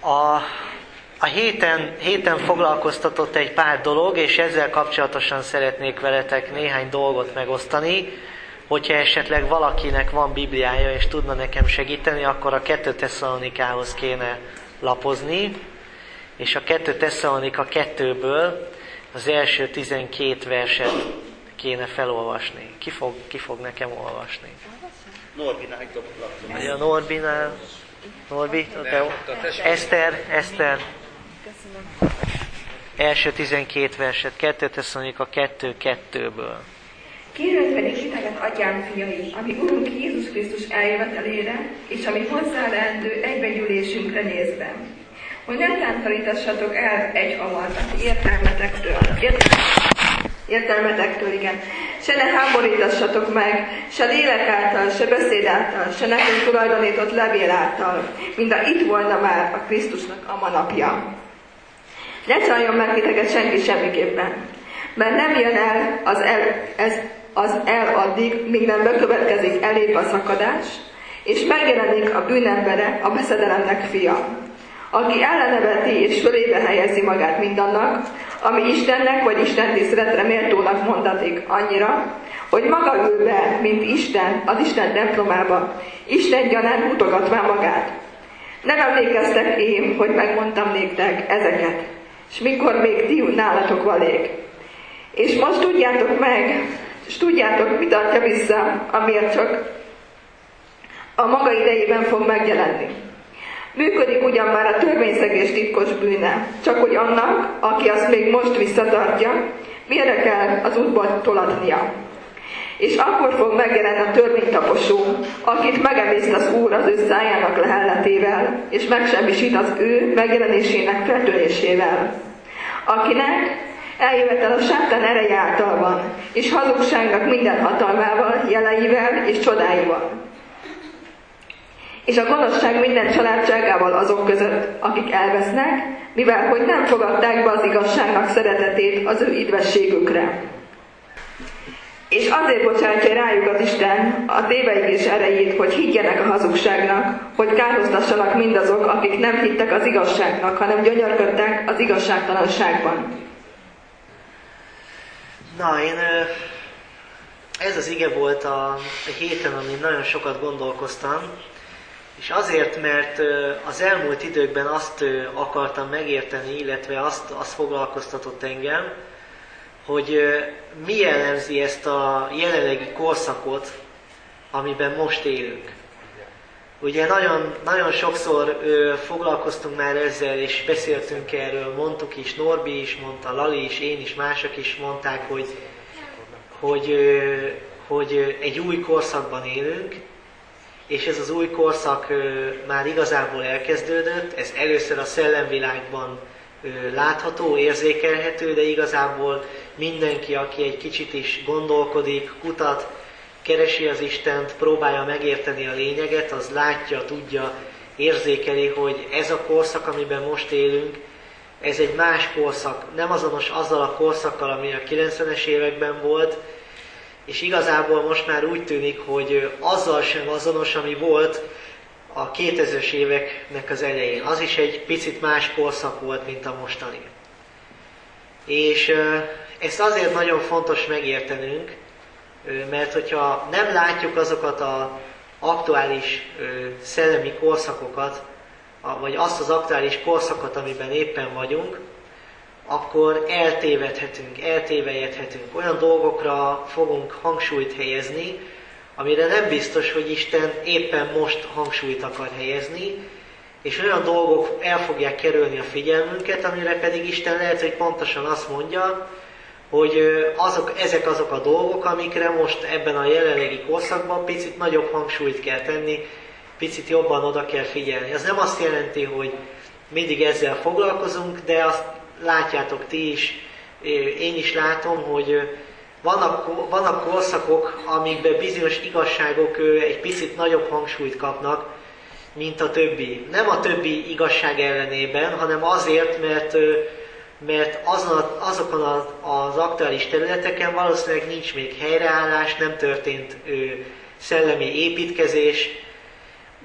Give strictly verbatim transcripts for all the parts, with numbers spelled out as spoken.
A, a héten, héten foglalkoztatott egy pár dolog, és ezzel kapcsolatosan szeretnék veletek néhány dolgot megosztani. Hogyha esetleg valakinek van Bibliája, és tudna nekem segíteni, akkor a kettő Tesszalonikához kéne lapozni, és a kettő Tesszalonika kettőből az első tizenkét verset kéne felolvasni. Ki fog, ki fog nekem olvasni? Norbinál A Norbinál. Norbi, te Eszter, Eszter. Első tizenkét verset, kettő Tesszalonika kettő kettőből. Kérlek pedig titeket, atyám fiai, ami Urunk Jézus Krisztus eljövetelére, és ami hozzá leendő egybegyűlésünkre nézve, hogy ne tántorítassatok el egy hamartat értelmetektől, értelmetektől, igen, se ne háborítassatok meg, se lélek által, se beszéd által, se nekünk tulajdonított levél által, mint a itt volna már a Krisztusnak a manapja. Ne csaljon meg titeket senki semmiképpen, mert nem jön el az el, ez, az el addig, míg nem bekövetkezik elébb a szakadás, és megjelenik a bűnembere, a veszedelemnek fia, aki elleneveti és fölébe helyezi magát mindannak, ami Istennek vagy Isten tiszteletre méltónak mondatik annyira, hogy maga ül be, mint Isten, az Isten templomába, Isten gyanán mutogatván magát. Nem emlékeztek én, hogy megmondtam néktek ezeket, és mikor még ti nálatok valék. És most tudjátok meg, és tudjátok, mit adja vissza, amiért csak a maga idejében fog megjelenni. Működik ugyan már a törvényszegés titkos bűne, csak hogy annak, aki azt még most visszatartja, mire kell az útból tolatnia. És akkor fog megjelenni a törvénytaposó, akit megemészt az Úr az ő szájának lehelletével, és megsemmisít az ő megjelenésének feltörésével. Akinek eljövetel a sátán ereje által van, és hazugságnak minden hatalmával, jeleivel és csodáival. És a gonoszság minden családságával azok között, akik elvesznek, mivel hogy nem fogadták be az igazságnak szeretetét az ő idvességükre. És azért bocsátja rájuk az Isten a téveigés erejét, hogy higgyenek a hazugságnak, hogy kárhoztassanak mindazok, akik nem hittek az igazságnak, hanem gyönyörködtek az igazságtalanságban. Na, én ez az ige volt a héten, amin nagyon sokat gondolkoztam, és azért, mert az elmúlt időkben azt akartam megérteni, illetve azt, azt foglalkoztatott engem, hogy mi jellemzi ezt a jelenlegi korszakot, amiben most élünk. Ugye nagyon, nagyon sokszor foglalkoztunk már ezzel, és beszéltünk erről, mondtuk is, Norbi is mondta, Lali is, én is, mások is mondták, hogy, hogy, hogy egy új korszakban élünk, és ez az új korszak már igazából elkezdődött, ez először a szellemvilágban látható, érzékelhető, de igazából mindenki, aki egy kicsit is gondolkodik, kutat, keresi az Istent, próbálja megérteni a lényeget, az látja, tudja, érzékeli, hogy ez a korszak, amiben most élünk, ez egy más korszak, nem azonos azzal a korszakkal, ami a kilencvenes években volt, és igazából most már úgy tűnik, hogy azzal sem azonos, ami volt a kétezres éveknek az elején. Az is egy picit más korszak volt, mint a mostani. És ezt azért nagyon fontos megértenünk, mert hogyha nem látjuk azokat az aktuális szellemi korszakokat, vagy azt az aktuális korszakot, amiben éppen vagyunk, akkor eltévedhetünk, eltévejedhetünk. Olyan dolgokra fogunk hangsúlyt helyezni, amire nem biztos, hogy Isten éppen most hangsúlyt akar helyezni, és olyan dolgok el fogják kerülni a figyelmünket, amire pedig Isten lehet, hogy pontosan azt mondja, hogy azok, ezek azok a dolgok, amikre most ebben a jelenlegi korszakban picit nagyobb hangsúlyt kell tenni, picit jobban oda kell figyelni. Ez nem azt jelenti, hogy mindig ezzel foglalkozunk, de azt látjátok ti is, én is látom, hogy vannak, vannak korszakok, amikben bizonyos igazságok egy picit nagyobb hangsúlyt kapnak, mint a többi. Nem a többi igazság ellenében, hanem azért, mert, mert azon, azokon az aktuális területeken valószínűleg nincs még helyreállás, nem történt szellemi építkezés,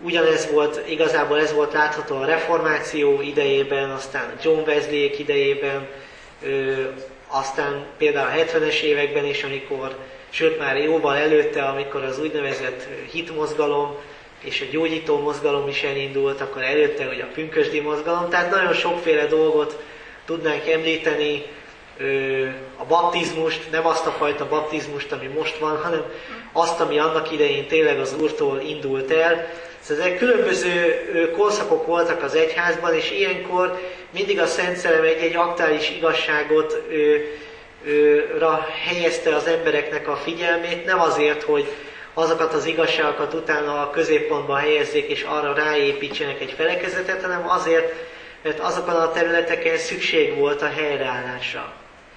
Ugyanez volt, igazából ez volt látható a reformáció idejében, aztán John Wesley idejében, aztán például a hetvenes években is, amikor, sőt már jóval előtte, amikor az úgynevezett hitmozgalom és a gyógyító mozgalom is elindult, akkor előtte, hogy a pünkösdi mozgalom, tehát nagyon sokféle dolgot tudnánk említeni, a baptizmust, nem azt a fajta baptizmust, ami most van, hanem azt, ami annak idején tényleg az Úrtól indult el. Szóval ezek különböző korszakok voltak az egyházban, és ilyenkor mindig a Szent Szellem egy-egy aktuális igazságot ö, ö, ra helyezte az embereknek a figyelmét, nem azért, hogy azokat az igazságokat utána a középpontba helyezzék, és arra ráépítsenek egy felekezetet, hanem azért, mert azokon a területeken szükség volt a helyreállásra.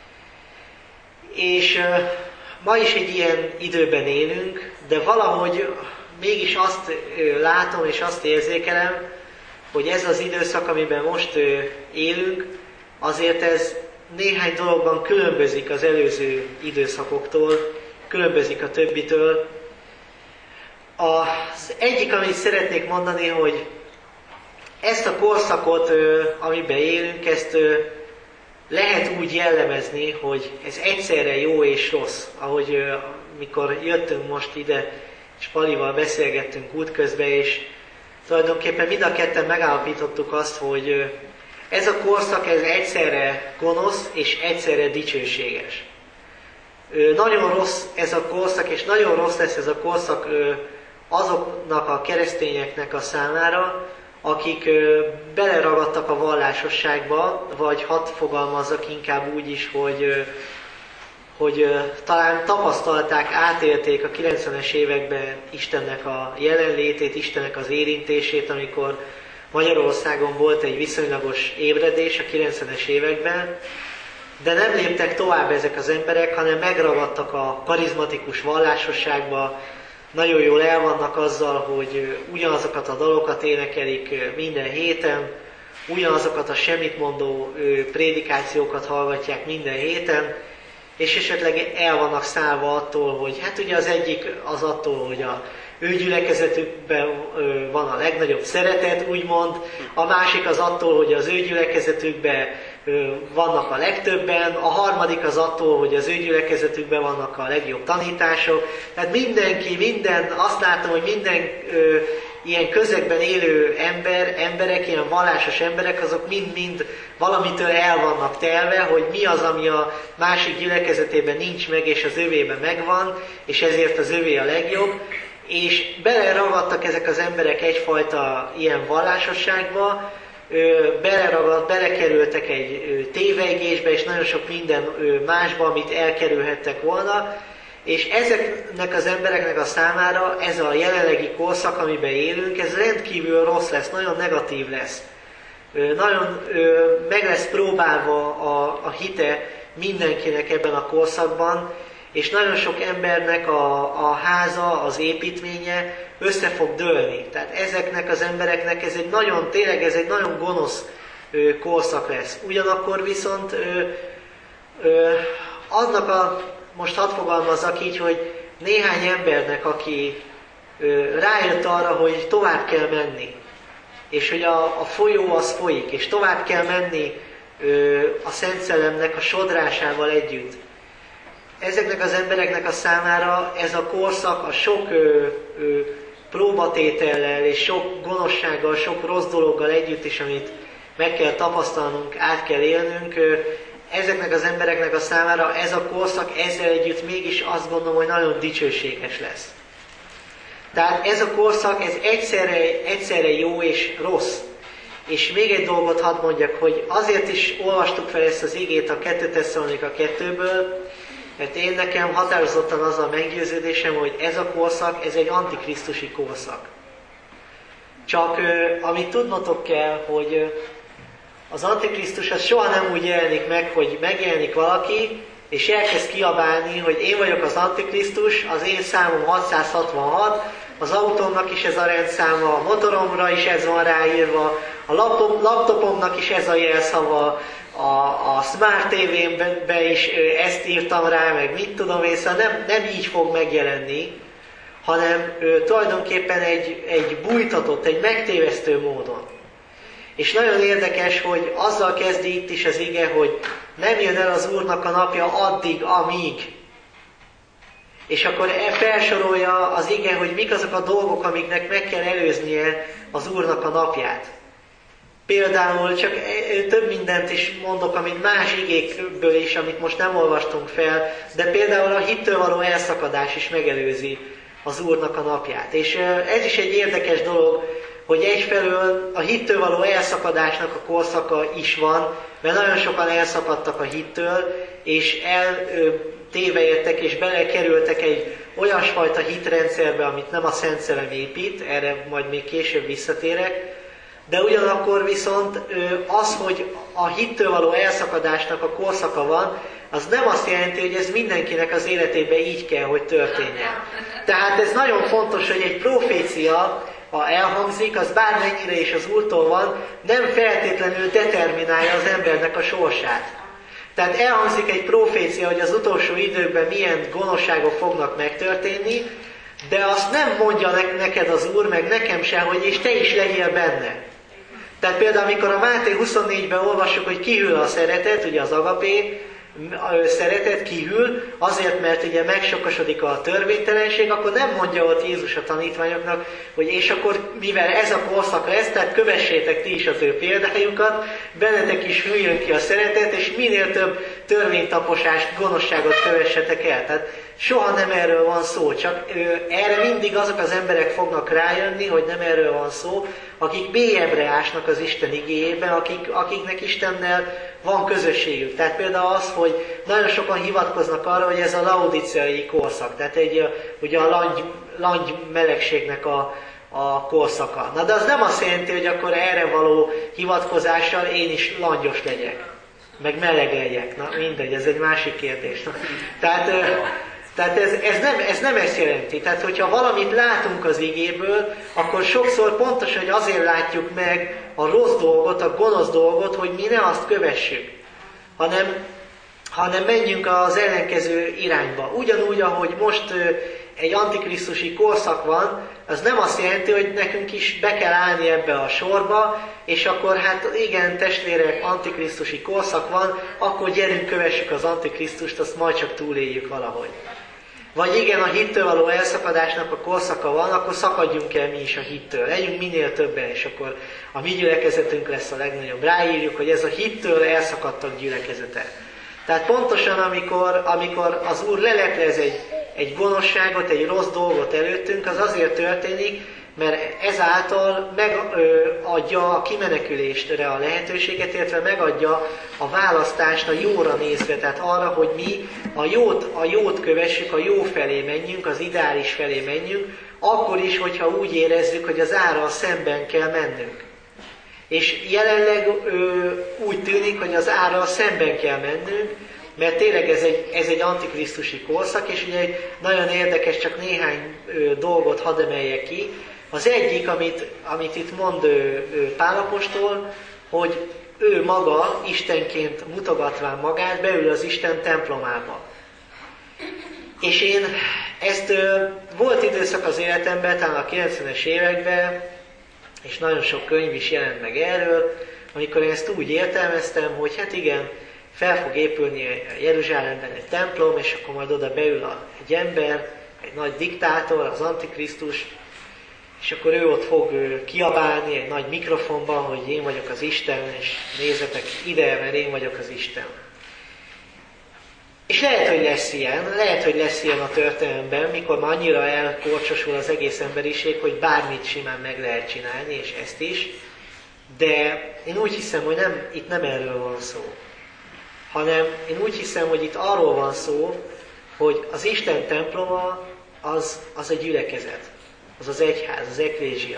És ö, ma is egy ilyen időben élünk, de valahogy mégis azt ö, látom és azt érzékelem, hogy ez az időszak, amiben most ö, élünk, azért ez néhány dologban különbözik az előző időszakoktól, különbözik a többitől. Az egyik, amit szeretnék mondani, hogy ezt a korszakot, ö, amiben élünk, ezt ö, lehet úgy jellemezni, hogy ez egyszerre jó és rossz. Ahogy ö, mikor jöttünk most ide, és Palival beszélgettünk útközben, és tulajdonképpen mind a ketten megállapítottuk azt, hogy ez a korszak ez egyszerre gonosz és egyszerre dicsőséges. Nagyon rossz ez a korszak, és nagyon rossz lesz ez a korszak azoknak a keresztényeknek a számára, akik beleragadtak a vallásosságba, vagy hadd fogalmazzak inkább úgy is, hogy hogy talán tapasztalták, átélték a kilencvenes években Istennek a jelenlétét, Istennek az érintését, amikor Magyarországon volt egy viszonylagos ébredés a kilencvenes években, de nem léptek tovább ezek az emberek, hanem megragadtak a karizmatikus vallásosságba, nagyon jól el vannak azzal, hogy ugyanazokat a dalokat énekelik minden héten, ugyanazokat a semmitmondó prédikációkat hallgatják minden héten, és esetleg el vannak szállva attól, hogy hát ugye az egyik az attól, hogy a ő gyülekezetükben van a legnagyobb szeretet, úgymond, a másik az attól, hogy az ő gyülekezetükben vannak a legtöbben, a harmadik az attól, hogy az ő gyülekezetükben vannak a legjobb tanítások. Tehát mindenki, minden, azt látom, hogy minden ö, ilyen közegben élő ember, emberek, ilyen vallásos emberek, azok mind-mind valamitől el vannak telve, hogy mi az, ami a másik gyülekezetében nincs meg, és az övében megvan, és ezért az övé a legjobb. És beleragadtak ezek az emberek egyfajta ilyen vallásosságba, beleragad, belekerültek egy tévejgésbe, és nagyon sok minden másba, amit elkerülhettek volna, és ezeknek az embereknek a számára ez a jelenlegi korszak, amiben élünk, ez rendkívül rossz lesz, nagyon negatív lesz. Nagyon meg lesz próbálva a, a hite mindenkinek ebben a korszakban, és nagyon sok embernek a, a háza, az építménye össze fog dőlni. Tehát ezeknek az embereknek ez egy nagyon, tényleg ez egy nagyon gonosz ö, korszak lesz. Ugyanakkor viszont ö, ö, annak a, most hadd fogalmazzak így, hogy néhány embernek, aki ö, rájött arra, hogy tovább kell menni, és hogy a, a folyó az folyik, és tovább kell menni ö, a Szent Szellemnek a sodrásával együtt. Ezeknek az embereknek a számára ez a korszak a sok ö, ö, próbatétellel és sok gonoszsággal, sok rossz dologgal együtt is, amit meg kell tapasztalnunk, át kell élnünk, ö, ezeknek az embereknek a számára ez a korszak ezzel együtt mégis azt gondolom, hogy nagyon dicsőséges lesz. Tehát ez a korszak, ez egyszerre, egyszerre jó és rossz. És még egy dolgot hadd mondjak, hogy azért is olvastuk fel ezt az igét a kettő Tesszalonika kettőből, mert én nekem határozottan az a meggyőződésem, hogy ez a korszak, ez egy antikrisztusi korszak. Csak amit tudnotok kell, hogy az antikrisztus az soha nem úgy jelenik meg, hogy megjelenik valaki, és elkezd kiabálni, hogy én vagyok az antikrisztus, az én számom hatszázhatvanhat, az autómnak is ez a rendszáma, a motoromra is ez van ráírva, a laptop, laptopomnak is ez a jelszava, a, a Smart té vén-be is ezt írtam rá, meg mit tudom én, szóval nem, nem így fog megjelenni, hanem ö, tulajdonképpen egy, egy bújtatott, egy megtévesztő módon. És nagyon érdekes, hogy azzal kezdi itt is az ige, hogy nem jön el az Úrnak a napja addig, amíg. És akkor felsorolja az ige, hogy mik azok a dolgok, amiknek meg kell előznie az Úrnak a napját. Például csak több mindent is mondok, amit más igékből is, amit most nem olvastunk fel, de például a hittől való elszakadás is megelőzi az Úrnak a napját. És ez is egy érdekes dolog, hogy egyfelől a hittől való elszakadásnak a korszaka is van, mert nagyon sokan elszakadtak a hittől, és eltévejettek és belekerültek egy olyasfajta hitrendszerbe, amit nem a Szent Szellem épít, erre majd még később visszatérek, de ugyanakkor viszont az, hogy a hittől való elszakadásnak a korszaka van, az nem azt jelenti, hogy ez mindenkinek az életében így kell, hogy történjen. Tehát ez nagyon fontos, hogy egy profécia, ha elhangzik, az bármennyire is az Úrtól van, nem feltétlenül determinálja az embernek a sorsát. Tehát elhangzik egy profécia, hogy az utolsó időkben milyen gonoszságok fognak megtörténni, de azt nem mondja neked az Úr, meg nekem se, hogy és te is legyél benne. Tehát például, amikor a Máté huszonnégyben olvassuk, hogy kihűl a szeretet, ugye az agapé, szeretet kihűl, azért, mert ugye megsokasodik a törvénytelenség, akkor nem mondja ott Jézus a tanítványoknak, hogy és akkor mivel ez a korszak lesz, tehát kövessétek ti is az ő példájukat, bennetek is hűljön ki a szeretet, és minél több törvénytaposást, gonoszságot kövessetek el. Tehát soha nem erről van szó, csak ő, erre mindig azok az emberek fognak rájönni, hogy nem erről van szó, akik mélyebbre ásnak az Isten igéjében, akik, akiknek Istennel van közösségük. Tehát például az, hogy nagyon sokan hivatkoznak arra, hogy ez a laodiceai korszak, tehát egy, ugye a langy, langy melegségnek a, a korszaka. Na de az nem azt jelenti, hogy akkor erre való hivatkozással én is langyos legyek, meg meleg legyek. Na mindegy, ez egy másik kérdés. Na, tehát... Tehát ez, ez, nem, ez nem ezt jelenti. Tehát, hogyha valamit látunk az igéből, akkor sokszor pontosan, hogy azért látjuk meg a rossz dolgot, a gonosz dolgot, hogy mi ne azt kövessük, hanem, hanem menjünk az ellenkező irányba. Ugyanúgy, ahogy most egy antikrisztusi korszak van, az nem azt jelenti, hogy nekünk is be kell állni ebbe a sorba, és akkor hát igen, testvérek, antikrisztusi korszak van, akkor gyerünk, kövessük az antikrisztust, azt majd csak túléljük valahogy. Vagy igen, a hittől való elszakadásnak a korszaka van, akkor szakadjunk el mi is a hittől. Legyünk minél többen, és akkor a mi gyülekezetünk lesz a legnagyobb. Ráírjuk, hogy ez a hittől elszakadtak gyülekezete. Tehát pontosan, amikor, amikor az Úr leleplez egy, egy gonoszságot, egy rossz dolgot előttünk, az azért történik, mert ezáltal megadja a kimenekülésre a lehetőséget, illetve megadja a választást a jóra nézve, tehát arra, hogy mi a jót, a jót kövessük, a jó felé menjünk, az ideális felé menjünk, akkor is, hogyha úgy érezzük, hogy az árral szemben kell mennünk. És jelenleg ö, úgy tűnik, hogy az árral szemben kell mennünk, mert tényleg ez egy, ez egy antikrisztusi korszak, és ugye egy nagyon érdekes, csak néhány ö, dolgot hadd emeljek ki. Az egyik, amit, amit itt mond Pál apostol, hogy ő maga Istenként mutogatván magát beül az Isten templomába. És én ezt volt időszak az életemben, talán a kilencvenes években, és nagyon sok könyv is jelent meg erről, amikor én ezt úgy értelmeztem, hogy hát igen, fel fog épülni Jeruzsálemben egy templom, és akkor majd oda beül egy ember, egy nagy diktátor, az Antikrisztus, és akkor ő ott fog kiabálni egy nagy mikrofonban, hogy én vagyok az Isten, és nézzetek ide, mert én vagyok az Isten. És lehet, hogy lesz ilyen, lehet, hogy lesz ilyen a történelemben, mikor már annyira elkorcsosul az egész emberiség, hogy bármit simán meg lehet csinálni, és ezt is. De én úgy hiszem, hogy nem, itt nem erről van szó. Hanem én úgy hiszem, hogy itt arról van szó, hogy az Isten temploma az, az egy gyülekezet. Az az egyház, az eklézsia.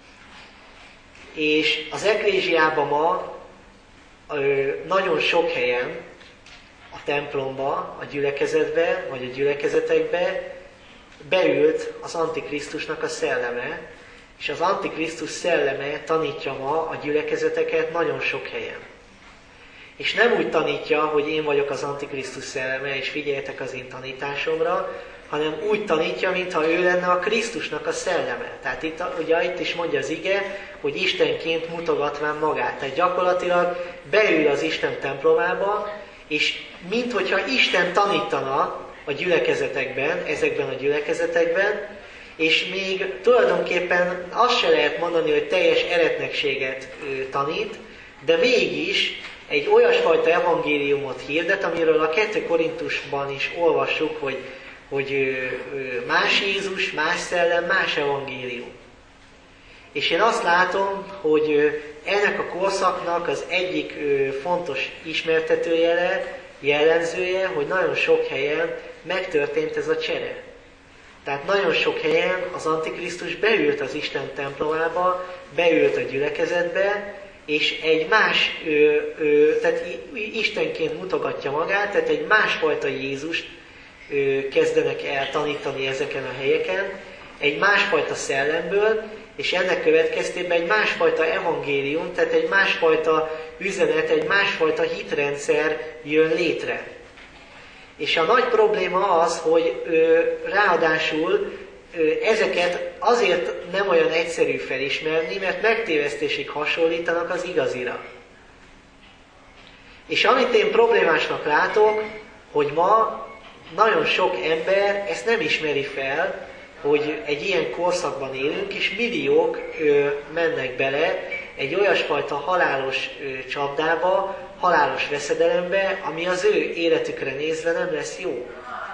És az eklézsiában ma ö, nagyon sok helyen, a templomba, a gyülekezetbe, vagy a gyülekezetekbe beült az Antikrisztusnak a szelleme, és az Antikrisztus szelleme tanítja ma a gyülekezeteket nagyon sok helyen. És nem úgy tanítja, hogy én vagyok az Antikrisztus szelleme, és figyeljetek az én tanításomra, hanem úgy tanítja, mintha ő lenne a Krisztusnak a szelleme. Tehát itt, ugye itt is mondja az ige, hogy Istenként mutogatván magát. Tehát gyakorlatilag beül az Isten templomába, és minthogyha Isten tanítana a gyülekezetekben, ezekben a gyülekezetekben, és még tulajdonképpen azt se lehet mondani, hogy teljes eretnekséget tanít, de mégis egy olyasfajta evangéliumot hirdet, amiről a kettő Korintusban is olvassuk, hogy, hogy más Jézus, más szellem, más evangélium. És én azt látom, hogy ennek a korszaknak az egyik fontos ismertetőjele, jellemzője, hogy nagyon sok helyen megtörtént ez a csere. Tehát nagyon sok helyen az Antikrisztus beült az Isten templomába, beült a gyülekezetbe, és egy más, ö, ö, tehát Istenként mutogatja magát, tehát egy másfajta Jézust ö, kezdenek el tanítani ezeken a helyeken, egy másfajta szellemből, és ennek következtében egy másfajta evangélium, tehát egy másfajta üzenet, egy másfajta hitrendszer jön létre. És a nagy probléma az, hogy ö, ráadásul ö, ezeket azért nem olyan egyszerű felismerni, mert megtévesztésig hasonlítanak az igazira. És amit én problémásnak látok, hogy ma nagyon sok ember ezt nem ismeri fel, hogy egy ilyen korszakban élünk, és milliók ö, mennek bele egy olyasfajta halálos ö, csapdába, halálos veszedelembe, ami az ő életükre nézve nem lesz jó.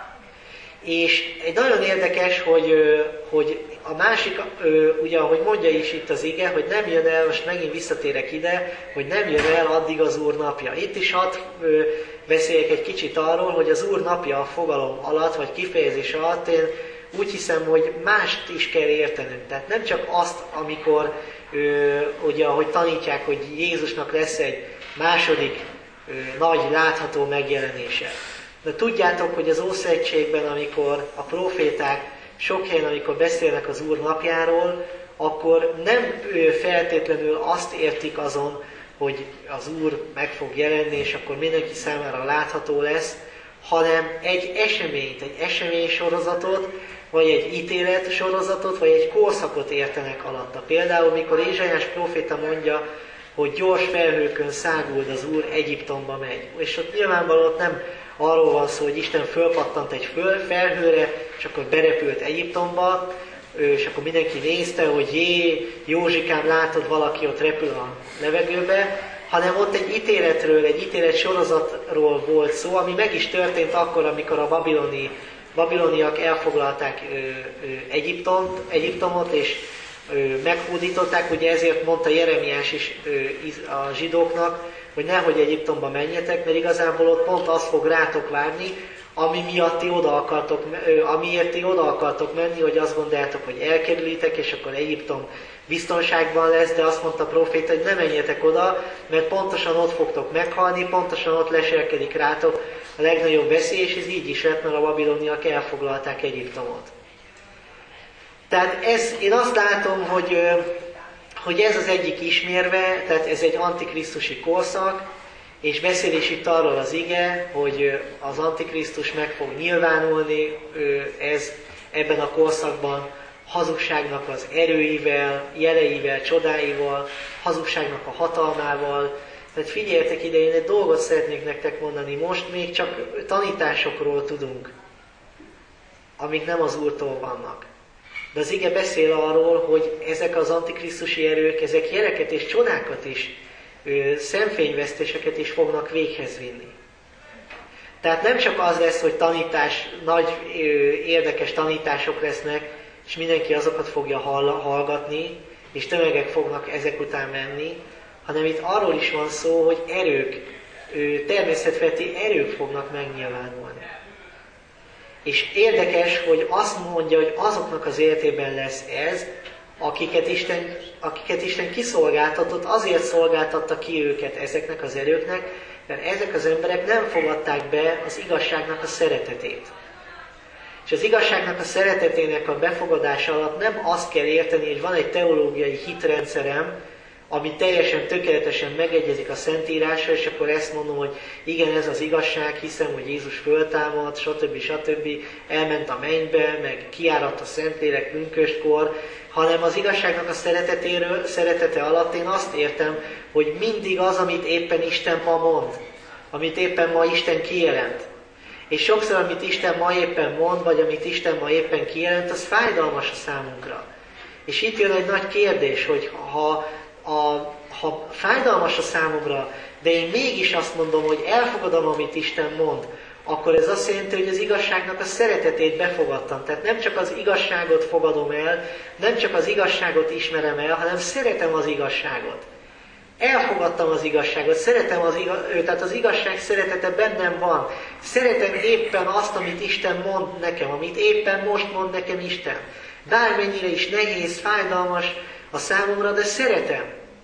És egy nagyon érdekes, hogy, ö, hogy a másik, ö, ugye ahogy mondja is itt az ige, hogy nem jön el, most megint visszatérek ide, hogy nem jön el addig az Úr napja. Itt is hadd ö, beszéljek egy kicsit arról, hogy az Úr napja a fogalom alatt, vagy kifejezés alatt én úgy hiszem, hogy mást is kell értenünk. Tehát nem csak azt, amikor, ö, ugye, ahogy tanítják, hogy Jézusnak lesz egy második ö, nagy látható megjelenése. De tudjátok, hogy az Ószövetségben, amikor a proféták sok helyen, amikor beszélnek az Úr napjáról, akkor nem ö, feltétlenül azt értik azon, hogy az Úr meg fog jelenni, és akkor mindenki számára látható lesz, hanem egy eseményt, egy eseménysorozatot, vagy egy ítélet sorozatot, vagy egy korszakot értenek alatta. Például, mikor Ézsaiás próféta mondja, hogy gyors felhőkön száguld az Úr, Egyiptomba megy. És ott nyilvánvalóan nem arról van szó, hogy Isten fölpattant egy föl, felhőre, és akkor berepült Egyiptomba, és akkor mindenki nézte, hogy jé, Józsikám, látod, valaki ott repül a levegőbe, hanem ott egy ítéletről, egy ítélet sorozatról volt szó, ami meg is történt akkor, amikor a babiloni, babiloniak elfoglalták ö, ö, Egyiptomot, Egyiptomot, és ö, meghódították, ugye ezért mondta Jeremiás is ö, a zsidóknak, hogy nehogy Egyiptomba menjetek, mert igazából ott pont az fog rátok várni, ami miatt ti oda akartok, ö, amiért ti oda akartok menni, hogy azt gondoljátok, hogy elkerülitek, és akkor Egyiptom biztonságban lesz, de azt mondta a próféta, hogy ne menjetek oda, mert pontosan ott fogtok meghalni, pontosan ott leselkedik rátok a legnagyobb veszély, és ez így is lett, mert a babiloniak elfoglalták Egyiptomot. Tehát ez, én azt látom, hogy, hogy ez az egyik ismérve, tehát ez egy antikrisztusi korszak, és beszél is itt arról az ige, hogy az antikrisztus meg fog nyilvánulni, ez ebben a korszakban hazugságnak az erőivel, jeleivel, csodáival, hazugságnak a hatalmával. Tehát figyeljetek ide, én egy dolgot szeretnék nektek mondani. Most még csak tanításokról tudunk, amik nem az Úrtól vannak. De az ige beszél arról, hogy ezek az antikrisztusi erők, ezek jeleket és csodákat is, szemfényvesztéseket is fognak véghez vinni. Tehát nem csak az lesz, hogy tanítás, nagy érdekes tanítások lesznek, és mindenki azokat fogja hallgatni, és tömegek fognak ezek után menni, hanem itt arról is van szó, hogy erők, természetfeletti erők fognak megnyilvánulni. És érdekes, hogy azt mondja, hogy azoknak az életében lesz ez, akiket Isten, akiket Isten kiszolgáltatott, azért szolgáltatta ki őket ezeknek az erőknek, mert ezek az emberek nem fogadták be az igazságnak a szeretetét. És az igazságnak a szeretetének a befogadása alatt nem azt kell érteni, hogy van egy teológiai hitrendszerem, ami teljesen tökéletesen megegyezik a Szentírásra, és akkor ezt mondom, hogy igen, ez az igazság, hiszem, hogy Jézus föltámad, stb. stb. Elment a mennybe, meg kiáradt a Szentlélek pünköstkor, hanem az igazságnak a szeretetéről, szeretete alatt én azt értem, hogy mindig az, amit éppen Isten ma mond, amit éppen ma Isten kijelent. És sokszor, amit Isten ma éppen mond, vagy amit Isten ma éppen kijelent, az fájdalmas a számunkra. És itt jön egy nagy kérdés, hogy ha, a, ha fájdalmas a számomra, de én mégis azt mondom, hogy elfogadom, amit Isten mond, akkor ez azt jelenti, hogy az igazságnak a szeretetét befogadtam. Tehát nem csak az igazságot fogadom el, nem csak az igazságot ismerem el, hanem szeretem az igazságot. Elfogadtam az igazságot, szeretem az igaz, tehát az igazság szeretete bennem van. Szeretem éppen azt, amit Isten mond nekem, amit éppen most mond nekem Isten. Bármennyire is nehéz, fájdalmas a számomra, de szeretem.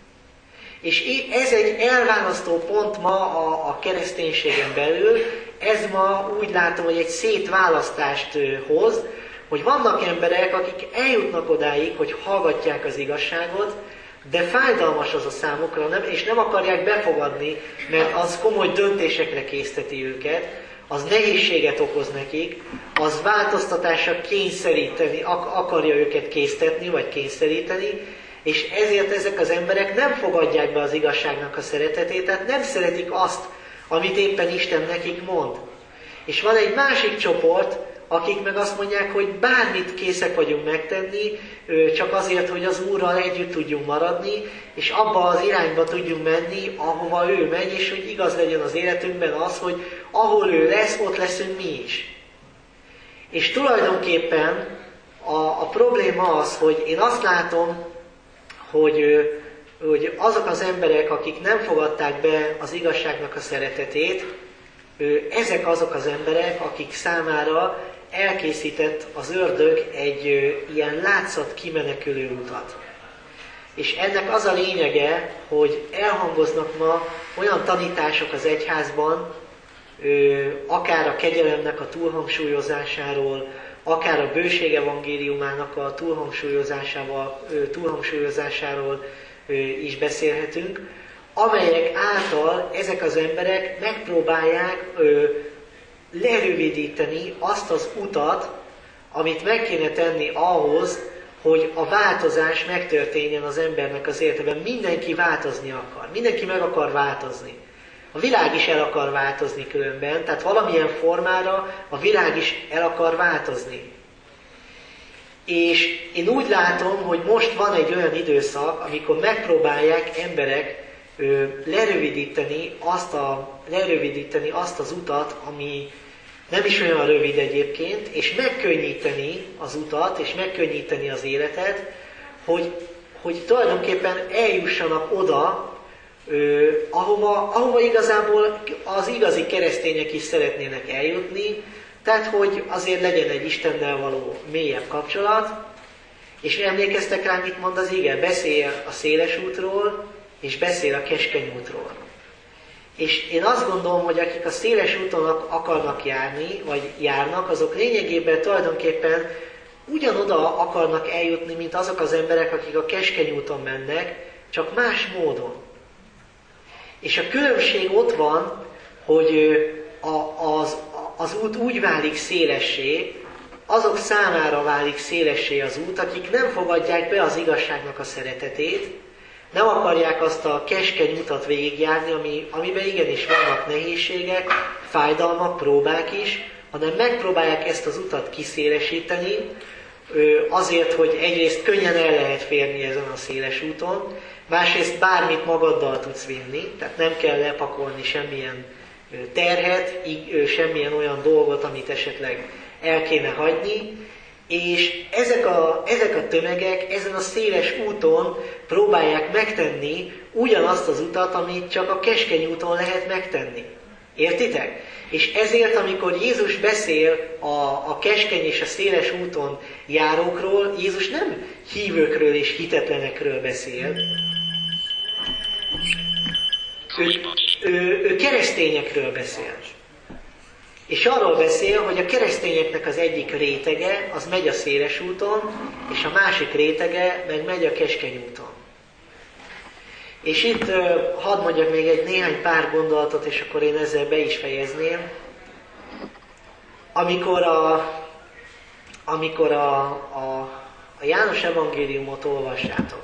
És ez egy elválasztó pont ma a, a kereszténységen belül. Ez ma úgy látom, hogy egy szétválasztást hoz, hogy vannak emberek, akik eljutnak odáig, hogy hallgatják az igazságot, de fájdalmas az a számukra, nem, és nem akarják befogadni, mert az komoly döntésekre készteti őket, az nehézséget okoz nekik, az változtatásra kényszeríteni, ak- akarja őket késztetni, vagy kényszeríteni, és ezért ezek az emberek nem fogadják be az igazságnak a szeretetét, tehát nem szeretik azt, amit éppen Isten nekik mond. És van egy másik csoport, akik meg azt mondják, hogy bármit készek vagyunk megtenni, csak azért, hogy az Úrral együtt tudjunk maradni, és abba az irányba tudjunk menni, ahova ő megy, és hogy igaz legyen az életünkben az, hogy ahol ő lesz, ott leszünk mi is. És tulajdonképpen a, a probléma az, hogy én azt látom, hogy, hogy azok az emberek, akik nem fogadták be az igazságnak a szeretetét, ezek azok az emberek, akik számára elkészített az ördög egy ilyen látszat kimenekülő utat. És ennek az a lényege, hogy elhangoznak ma olyan tanítások az egyházban, akár a kegyelemnek a túlhangsúlyozásáról, akár a bőség evangéliumának a túlhangsúlyozásával, túlhangsúlyozásáról is beszélhetünk, amelyek által ezek az emberek megpróbálják lerövidíteni azt az utat, amit meg kéne tenni ahhoz, hogy a változás megtörténjen az embernek az életében. Mindenki változni akar, mindenki meg akar változni. A világ is el akar változni különben, tehát valamilyen formára a világ is el akar változni. És én úgy látom, hogy most van egy olyan időszak, amikor megpróbálják emberek ö, lerövidíteni, azt a, lerövidíteni azt az utat, ami nem is olyan rövid egyébként, és megkönnyíteni az utat, és megkönnyíteni az életet, hogy, hogy tulajdonképpen eljussanak oda, Ö, ahova, ahova igazából az igazi keresztények is szeretnének eljutni, tehát hogy azért legyen egy Istennel való mélyebb kapcsolat, és emlékeztek rá, mit mond az ige? Beszél a széles útról, és beszél a keskeny útról. És én azt gondolom, hogy akik a széles úton akarnak járni, vagy járnak, azok lényegében tulajdonképpen ugyanoda akarnak eljutni, mint azok az emberek, akik a keskeny úton mennek, csak más módon. És a különbség ott van, hogy az, az út úgy válik szélessé, azok számára válik szélessé az út, akik nem fogadják be az igazságnak a szeretetét, nem akarják azt a keskeny utat végigjárni, ami, amiben igenis vannak nehézségek, fájdalmak, próbák is, hanem megpróbálják ezt az utat kiszélesíteni, azért, hogy egyrészt könnyen el lehet férni ezen a széles úton, másrészt bármit magaddal tudsz vinni, tehát nem kell lepakolni semmilyen terhet, semmilyen olyan dolgot, amit esetleg el kéne hagyni, és ezek a, ezek a tömegek ezen a széles úton próbálják megtenni ugyanazt az utat, amit csak a keskeny úton lehet megtenni. Értitek? És ezért, amikor Jézus beszél a, a keskeny és a széles úton járókról, Jézus nem hívőkről és hitetlenekről beszél. Ő, ő, ő keresztényekről beszél. És arról beszél, hogy a keresztényeknek az egyik rétege, az megy a széles úton, és a másik rétege meg megy a keskeny úton. És itt hadd mondjak még egy néhány pár gondolatot, és akkor én ezzel be is fejezném. Amikor a, amikor a, a, a János evangéliumot olvassátok,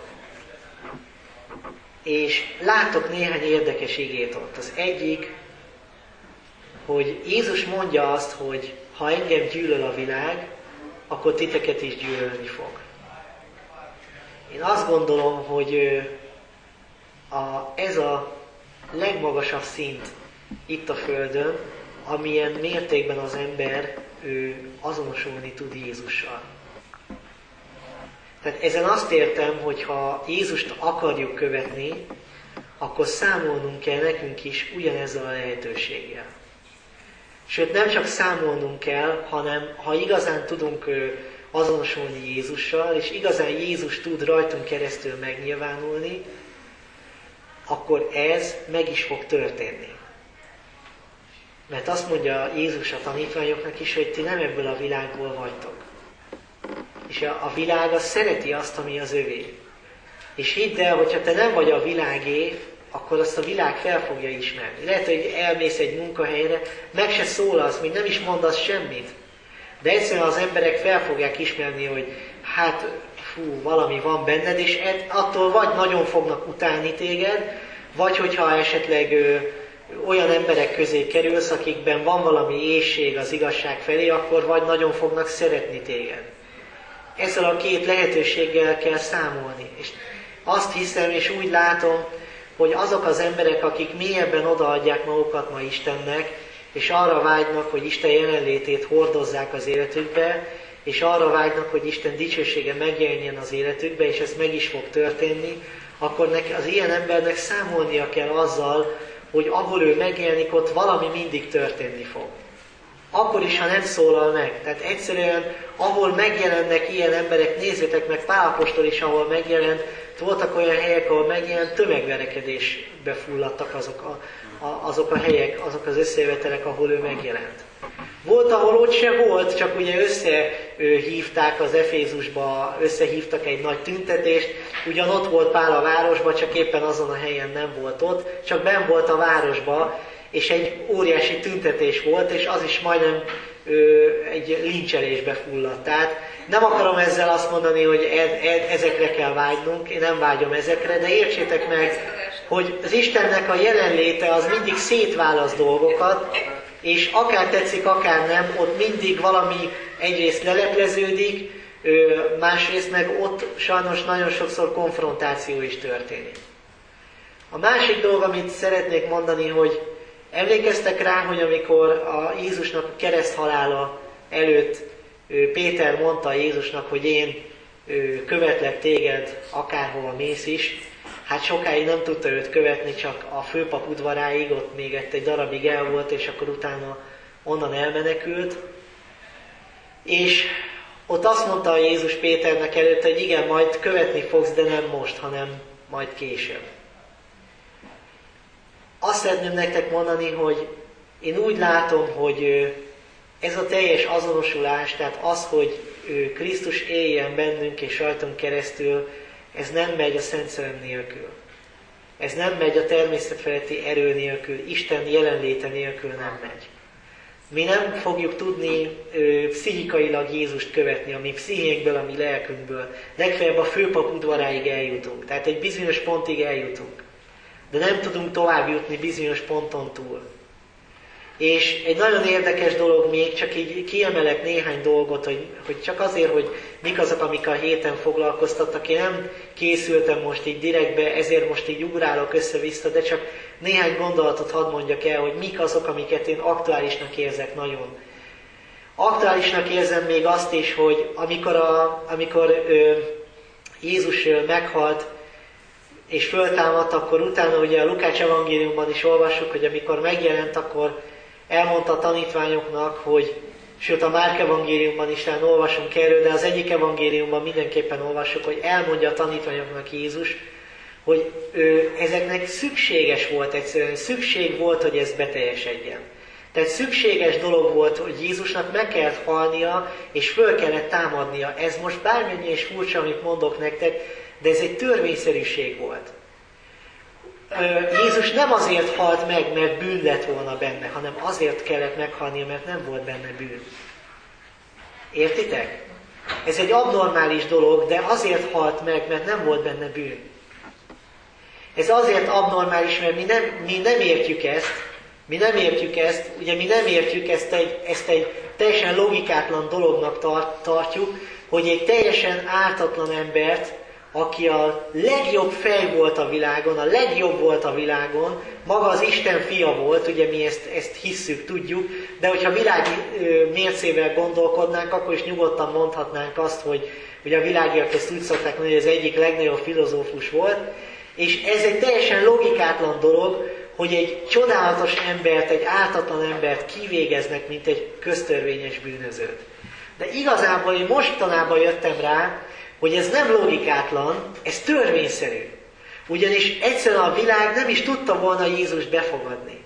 és láttok néhány érdekes igét ott. Az egyik, hogy Jézus mondja azt, hogy ha engem gyűlöl a világ, akkor titeket is gyűlölni fog. Én azt gondolom, hogy a, ez a legmagasabb szint itt a Földön, amilyen mértékben az ember ő, azonosulni tud Jézussal. Tehát ezen azt értem, hogy ha Jézust akarjuk követni, akkor számolnunk kell nekünk is ugyanezzel a lehetőséggel. Sőt, nem csak számolnunk kell, hanem ha igazán tudunk azonosulni Jézussal, és igazán Jézus tud rajtunk keresztül megnyilvánulni, akkor ez meg is fog történni. Mert azt mondja Jézus a tanítványoknak is, hogy ti nem ebből a világból vagytok. És a világ az szereti azt, ami az övé. És hidd el, hogyha te nem vagy a világé, akkor azt a világ fel fogja ismerni. Lehet, hogy elmész egy munkahelyre, meg se szólalsz, még nem is mondasz semmit. De egyszerűen az emberek fel fogják ismerni, hogy hát fú, valami van benned, és attól vagy nagyon fognak utálni téged, vagy hogyha esetleg ö, olyan emberek közé kerülsz, akikben van valami éhség az igazság felé, akkor vagy nagyon fognak szeretni téged. Ezzel a két lehetőséggel kell számolni. És azt hiszem, és úgy látom, hogy azok az emberek, akik mélyebben odaadják magukat ma Istennek, és arra vágynak, hogy Isten jelenlétét hordozzák az életükbe, és arra vágynak, hogy Isten dicsősége megjelenjen az életükbe, és ez meg is fog történni, akkor neki, az ilyen embernek számolnia kell azzal, hogy ahol ő megjelenik, ott valami mindig történni fog. Akkor is, ha nem szólal meg. Tehát egyszerűen, ahol megjelennek ilyen emberek, nézzétek meg, Pál apostol is, ahol megjelent, voltak olyan helyek, ahol megjelent, tömegverekedésbe fulladtak azok a, a, azok a helyek, azok az összejövetelek, ahol ő megjelent. Volt, ahol ott se volt, csak ugye összehívták az Efézusba, összehívtak egy nagy tüntetést, ugyan ott volt Pál a városba, csak éppen azon a helyen nem volt ott, csak benn volt a városba, és egy óriási tüntetés volt, és az is majdnem ö, egy lincselésbe fulladt. Tehát nem akarom ezzel azt mondani, hogy e, e, ezekre kell vágynunk, én nem vágyom ezekre, de értsétek meg, hogy az Istennek a jelenléte az mindig szétválaszt dolgokat, és akár tetszik, akár nem, ott mindig valami egyrészt lelepleződik, ö, másrészt meg ott sajnos nagyon sokszor konfrontáció is történik. A másik dolog, amit szeretnék mondani, hogy emlékeztek rá, hogy amikor a Jézusnak a kereszthalála előtt Péter mondta Jézusnak, hogy én követlek téged, akárhova mész is, hát sokáig nem tudta őt követni, csak a főpap udvaráig, ott még egy darabig el volt, és akkor utána onnan elmenekült. És ott azt mondta a Jézus Péternek előtt, hogy igen, majd követni fogsz, de nem most, hanem majd később. Azt szeretném nektek mondani, hogy én úgy látom, hogy ez a teljes azonosulás, tehát az, hogy Krisztus éljen bennünk és rajtunk keresztül, ez nem megy a Szent Szellem nélkül. Ez nem megy a természetfeletti erő nélkül, Isten jelenléte nélkül nem megy. Mi nem fogjuk tudni ö, pszichikailag Jézust követni, a mi pszichénkből, a mi lelkünkből. Legfeljebb a főpap udvaráig eljutunk, tehát egy bizonyos pontig eljutunk. De nem tudunk tovább jutni bizonyos ponton túl. És egy nagyon érdekes dolog még, csak így kiemelek néhány dolgot, hogy, hogy csak azért, hogy mik azok, amik a héten foglalkoztattak. Én nem készültem most így direktbe, ezért most így ugrálok össze-vissza, de csak néhány gondolatot hadd mondjak el, hogy mik azok, amiket én aktuálisnak érzek nagyon. Aktuálisnak érzem még azt is, hogy amikor, a, amikor ö, Jézus ö, meghalt, és föltámadt, akkor utána ugye a Lukács evangéliumban is olvassuk, hogy amikor megjelent, akkor elmondta a tanítványoknak, hogy, sőt a Márk evangéliumban is talán olvasunk erről, de az egyik evangéliumban mindenképpen olvassuk, hogy elmondja a tanítványoknak Jézus, hogy ő, ezeknek szükséges volt egyszerűen, szükség volt, hogy ez beteljesedjen. Tehát szükséges dolog volt, hogy Jézusnak meg kellett halnia, és föl kellett támadnia. Ez most bármennyi is furcsa, amit mondok nektek, de ez egy törvényszerűség volt. Jézus nem azért halt meg, mert bűn lett volna benne, hanem azért kellett meghalnia, mert nem volt benne bűn. Értitek? Ez egy abnormális dolog, de azért halt meg, mert nem volt benne bűn. Ez azért abnormális, mert mi nem, mi nem értjük ezt, mi nem értjük ezt, ugye mi nem értjük ezt egy, ezt egy teljesen logikátlan dolognak tart, tartjuk, hogy egy teljesen ártatlan embert, aki a legjobb fej volt a világon, a legjobb volt a világon, maga az Isten fia volt, ugye mi ezt, ezt hisszük, tudjuk, de hogyha világi ö, mércével gondolkodnánk, akkor is nyugodtan mondhatnánk azt, hogy ugye a világiak ezt úgy szokták mondani, hogy az egyik legnagyobb filozófus volt, és ez egy teljesen logikátlan dolog, hogy egy csodálatos embert, egy ártatlan embert kivégeznek, mint egy köztörvényes bűnözőt. De igazából én mostanában jöttem rá, hogy ez nem logikátlan, ez törvényszerű. Ugyanis egyszerűen a világ nem is tudta volna Jézust befogadni.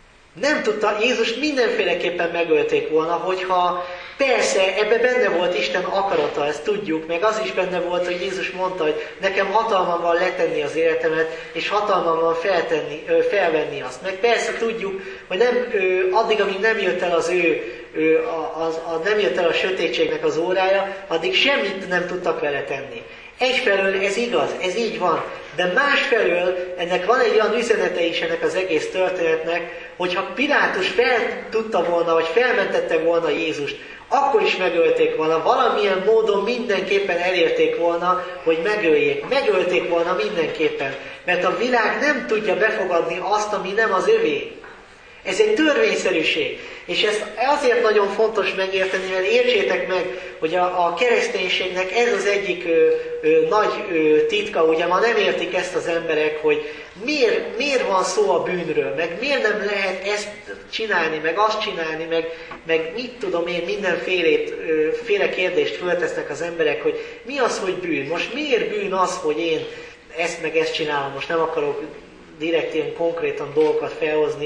Nem tudta, Jézust mindenféleképpen megölték volna, hogyha persze ebbe benne volt Isten akarata, ezt tudjuk, meg az is benne volt, hogy Jézus mondta, hogy nekem hatalmam van letenni az életemet, és hatalmam van feltenni, felvenni azt. Meg persze tudjuk, hogy nem, addig, amíg nem jött el az ő, az, a, nem jött el a sötétségnek az órája, addig semmit nem tudtak vele tenni. Egyfelől ez igaz, ez így van, de másfelől ennek van egy olyan üzenete is ennek az egész történetnek, hogyha Pilátus fel tudta volna, vagy felmentette volna Jézust, akkor is megölték volna, valamilyen módon mindenképpen elérték volna, hogy megöljék. Megölték volna mindenképpen, mert a világ nem tudja befogadni azt, ami nem az övé. Ez egy törvényszerűség. És ez azért nagyon fontos megérteni, mert értsétek meg, hogy a, a kereszténységnek ez az egyik ö, ö, nagy ö, titka, ugye ma nem értik ezt az emberek, hogy miért, miért van szó a bűnről, meg miért nem lehet ezt csinálni, meg azt csinálni, meg, meg mit tudom én, mindenfélét, ö, féle kérdést föltesznek az emberek, hogy mi az, hogy bűn? Most miért bűn az, hogy én ezt meg ezt csinálom? Most nem akarok direkt ilyen konkrétan dolgokat felhozni,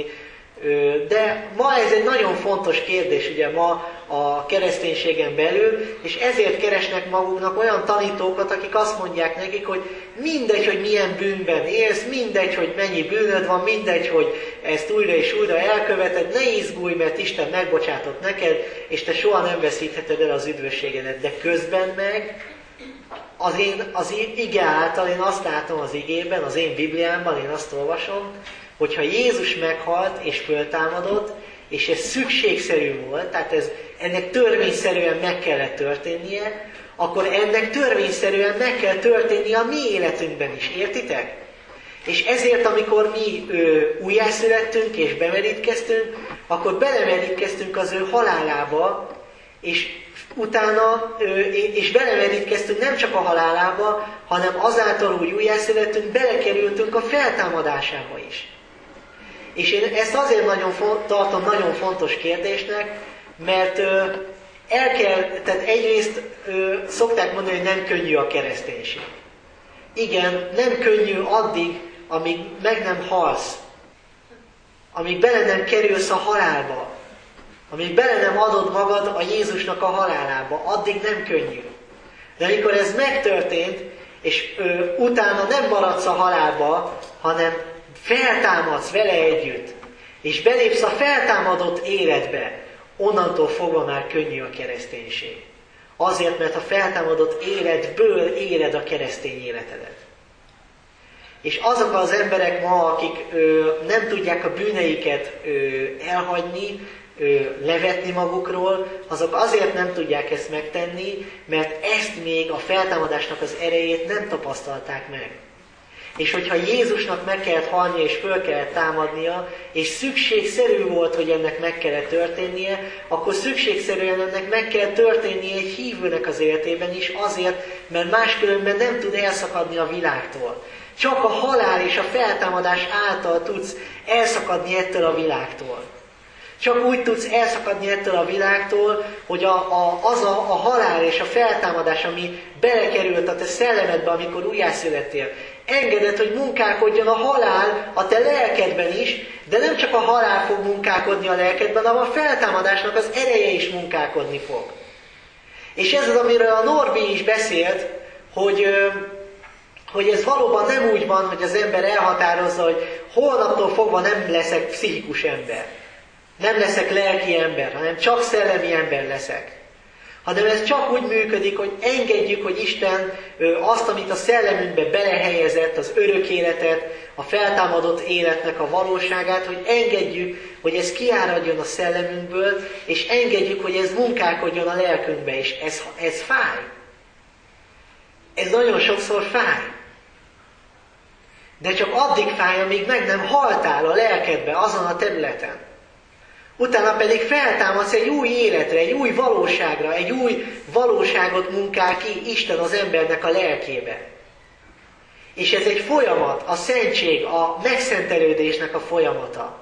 de ma ez egy nagyon fontos kérdés, ugye ma a kereszténységen belül, és ezért keresnek maguknak olyan tanítókat, akik azt mondják nekik, hogy mindegy, hogy milyen bűnben élsz, mindegy, hogy mennyi bűnöd van, mindegy, hogy ezt újra és újra elköveted, ne izgulj, mert Isten megbocsátott neked, és te soha nem veszítheted el az üdvösségedet, de közben meg az én az ige által én azt látom az igében, az én Bibliámban, én azt olvasom, hogyha Jézus meghalt és föltámadott, és ez szükségszerű volt, tehát ez, ennek törvényszerűen meg kellett történnie, akkor ennek törvényszerűen meg kell történnie a mi életünkben is, értitek? És ezért, amikor mi ö, újjászülettünk és bemerítkeztünk, akkor belemerítkeztünk az ő halálába, és utána, ö, és belemerítkeztünk nem csak a halálába, hanem azáltal, hogy újjászülettünk, belekerültünk a feltámadásába is. És én ezt azért nagyon font, tartom nagyon fontos kérdésnek, mert ö, el kell, tehát egyrészt ö, szokták mondani, hogy nem könnyű a kereszténység. Igen, nem könnyű addig, amíg meg nem halsz, amíg bele nem kerülsz a halálba, amíg bele nem adod magad a Jézusnak a halálába, addig nem könnyű. De amikor ez megtörtént, és ö, utána nem maradsz a halálba, hanem feltámadsz vele együtt, és belépsz a feltámadott életbe, onnantól fogva már könnyű a kereszténység. Azért, mert a feltámadott életből éled a keresztény életedet. És azok az emberek ma, akik ö, nem tudják a bűneiket ö, elhagyni, ö, levetni magukról, azok azért nem tudják ezt megtenni, mert ezt még a feltámadásnak az erejét nem tapasztalták meg. És hogyha Jézusnak meg kellett halnia és föl kellett támadnia, és szükségszerű volt, hogy ennek meg kellett történnie, akkor szükségszerűen ennek meg kell történnie egy hívőnek az életében is azért, mert máskülönben nem tud elszakadni a világtól. Csak a halál és a feltámadás által tudsz elszakadni ettől a világtól. Csak úgy tudsz elszakadni ettől a világtól, hogy a, a, az a, a halál és a feltámadás, ami belekerült a te szellemedbe, amikor újjászülettél, engeded, hogy munkálkodjon a halál a te lelkedben is, de nem csak a halál fog munkálkodni a lelkedben, hanem a feltámadásnak az ereje is munkálkodni fog. És ez az, amiről a Norbi is beszélt, hogy, hogy ez valóban nem úgy van, hogy az ember elhatározza, hogy holnaptól fogva nem leszek pszichikus ember. Nem leszek lelki ember, hanem csak szellemi ember leszek. Hanem ez csak úgy működik, hogy engedjük, hogy Isten azt, amit a szellemünkbe belehelyezett, az örök életet, a feltámadott életnek a valóságát, hogy engedjük, hogy ez kiáradjon a szellemünkből, és engedjük, hogy ez munkálkodjon a lelkünkbe, és ez, ez fáj. Ez nagyon sokszor fáj. De csak addig fáj, amíg meg nem haltál a lelkedbe azon a területen. Utána pedig feltámadsz egy új életre, egy új valóságra, egy új valóságot munkál ki Isten az embernek a lelkébe. És ez egy folyamat, a szentség, a megszentelődésnek a folyamata.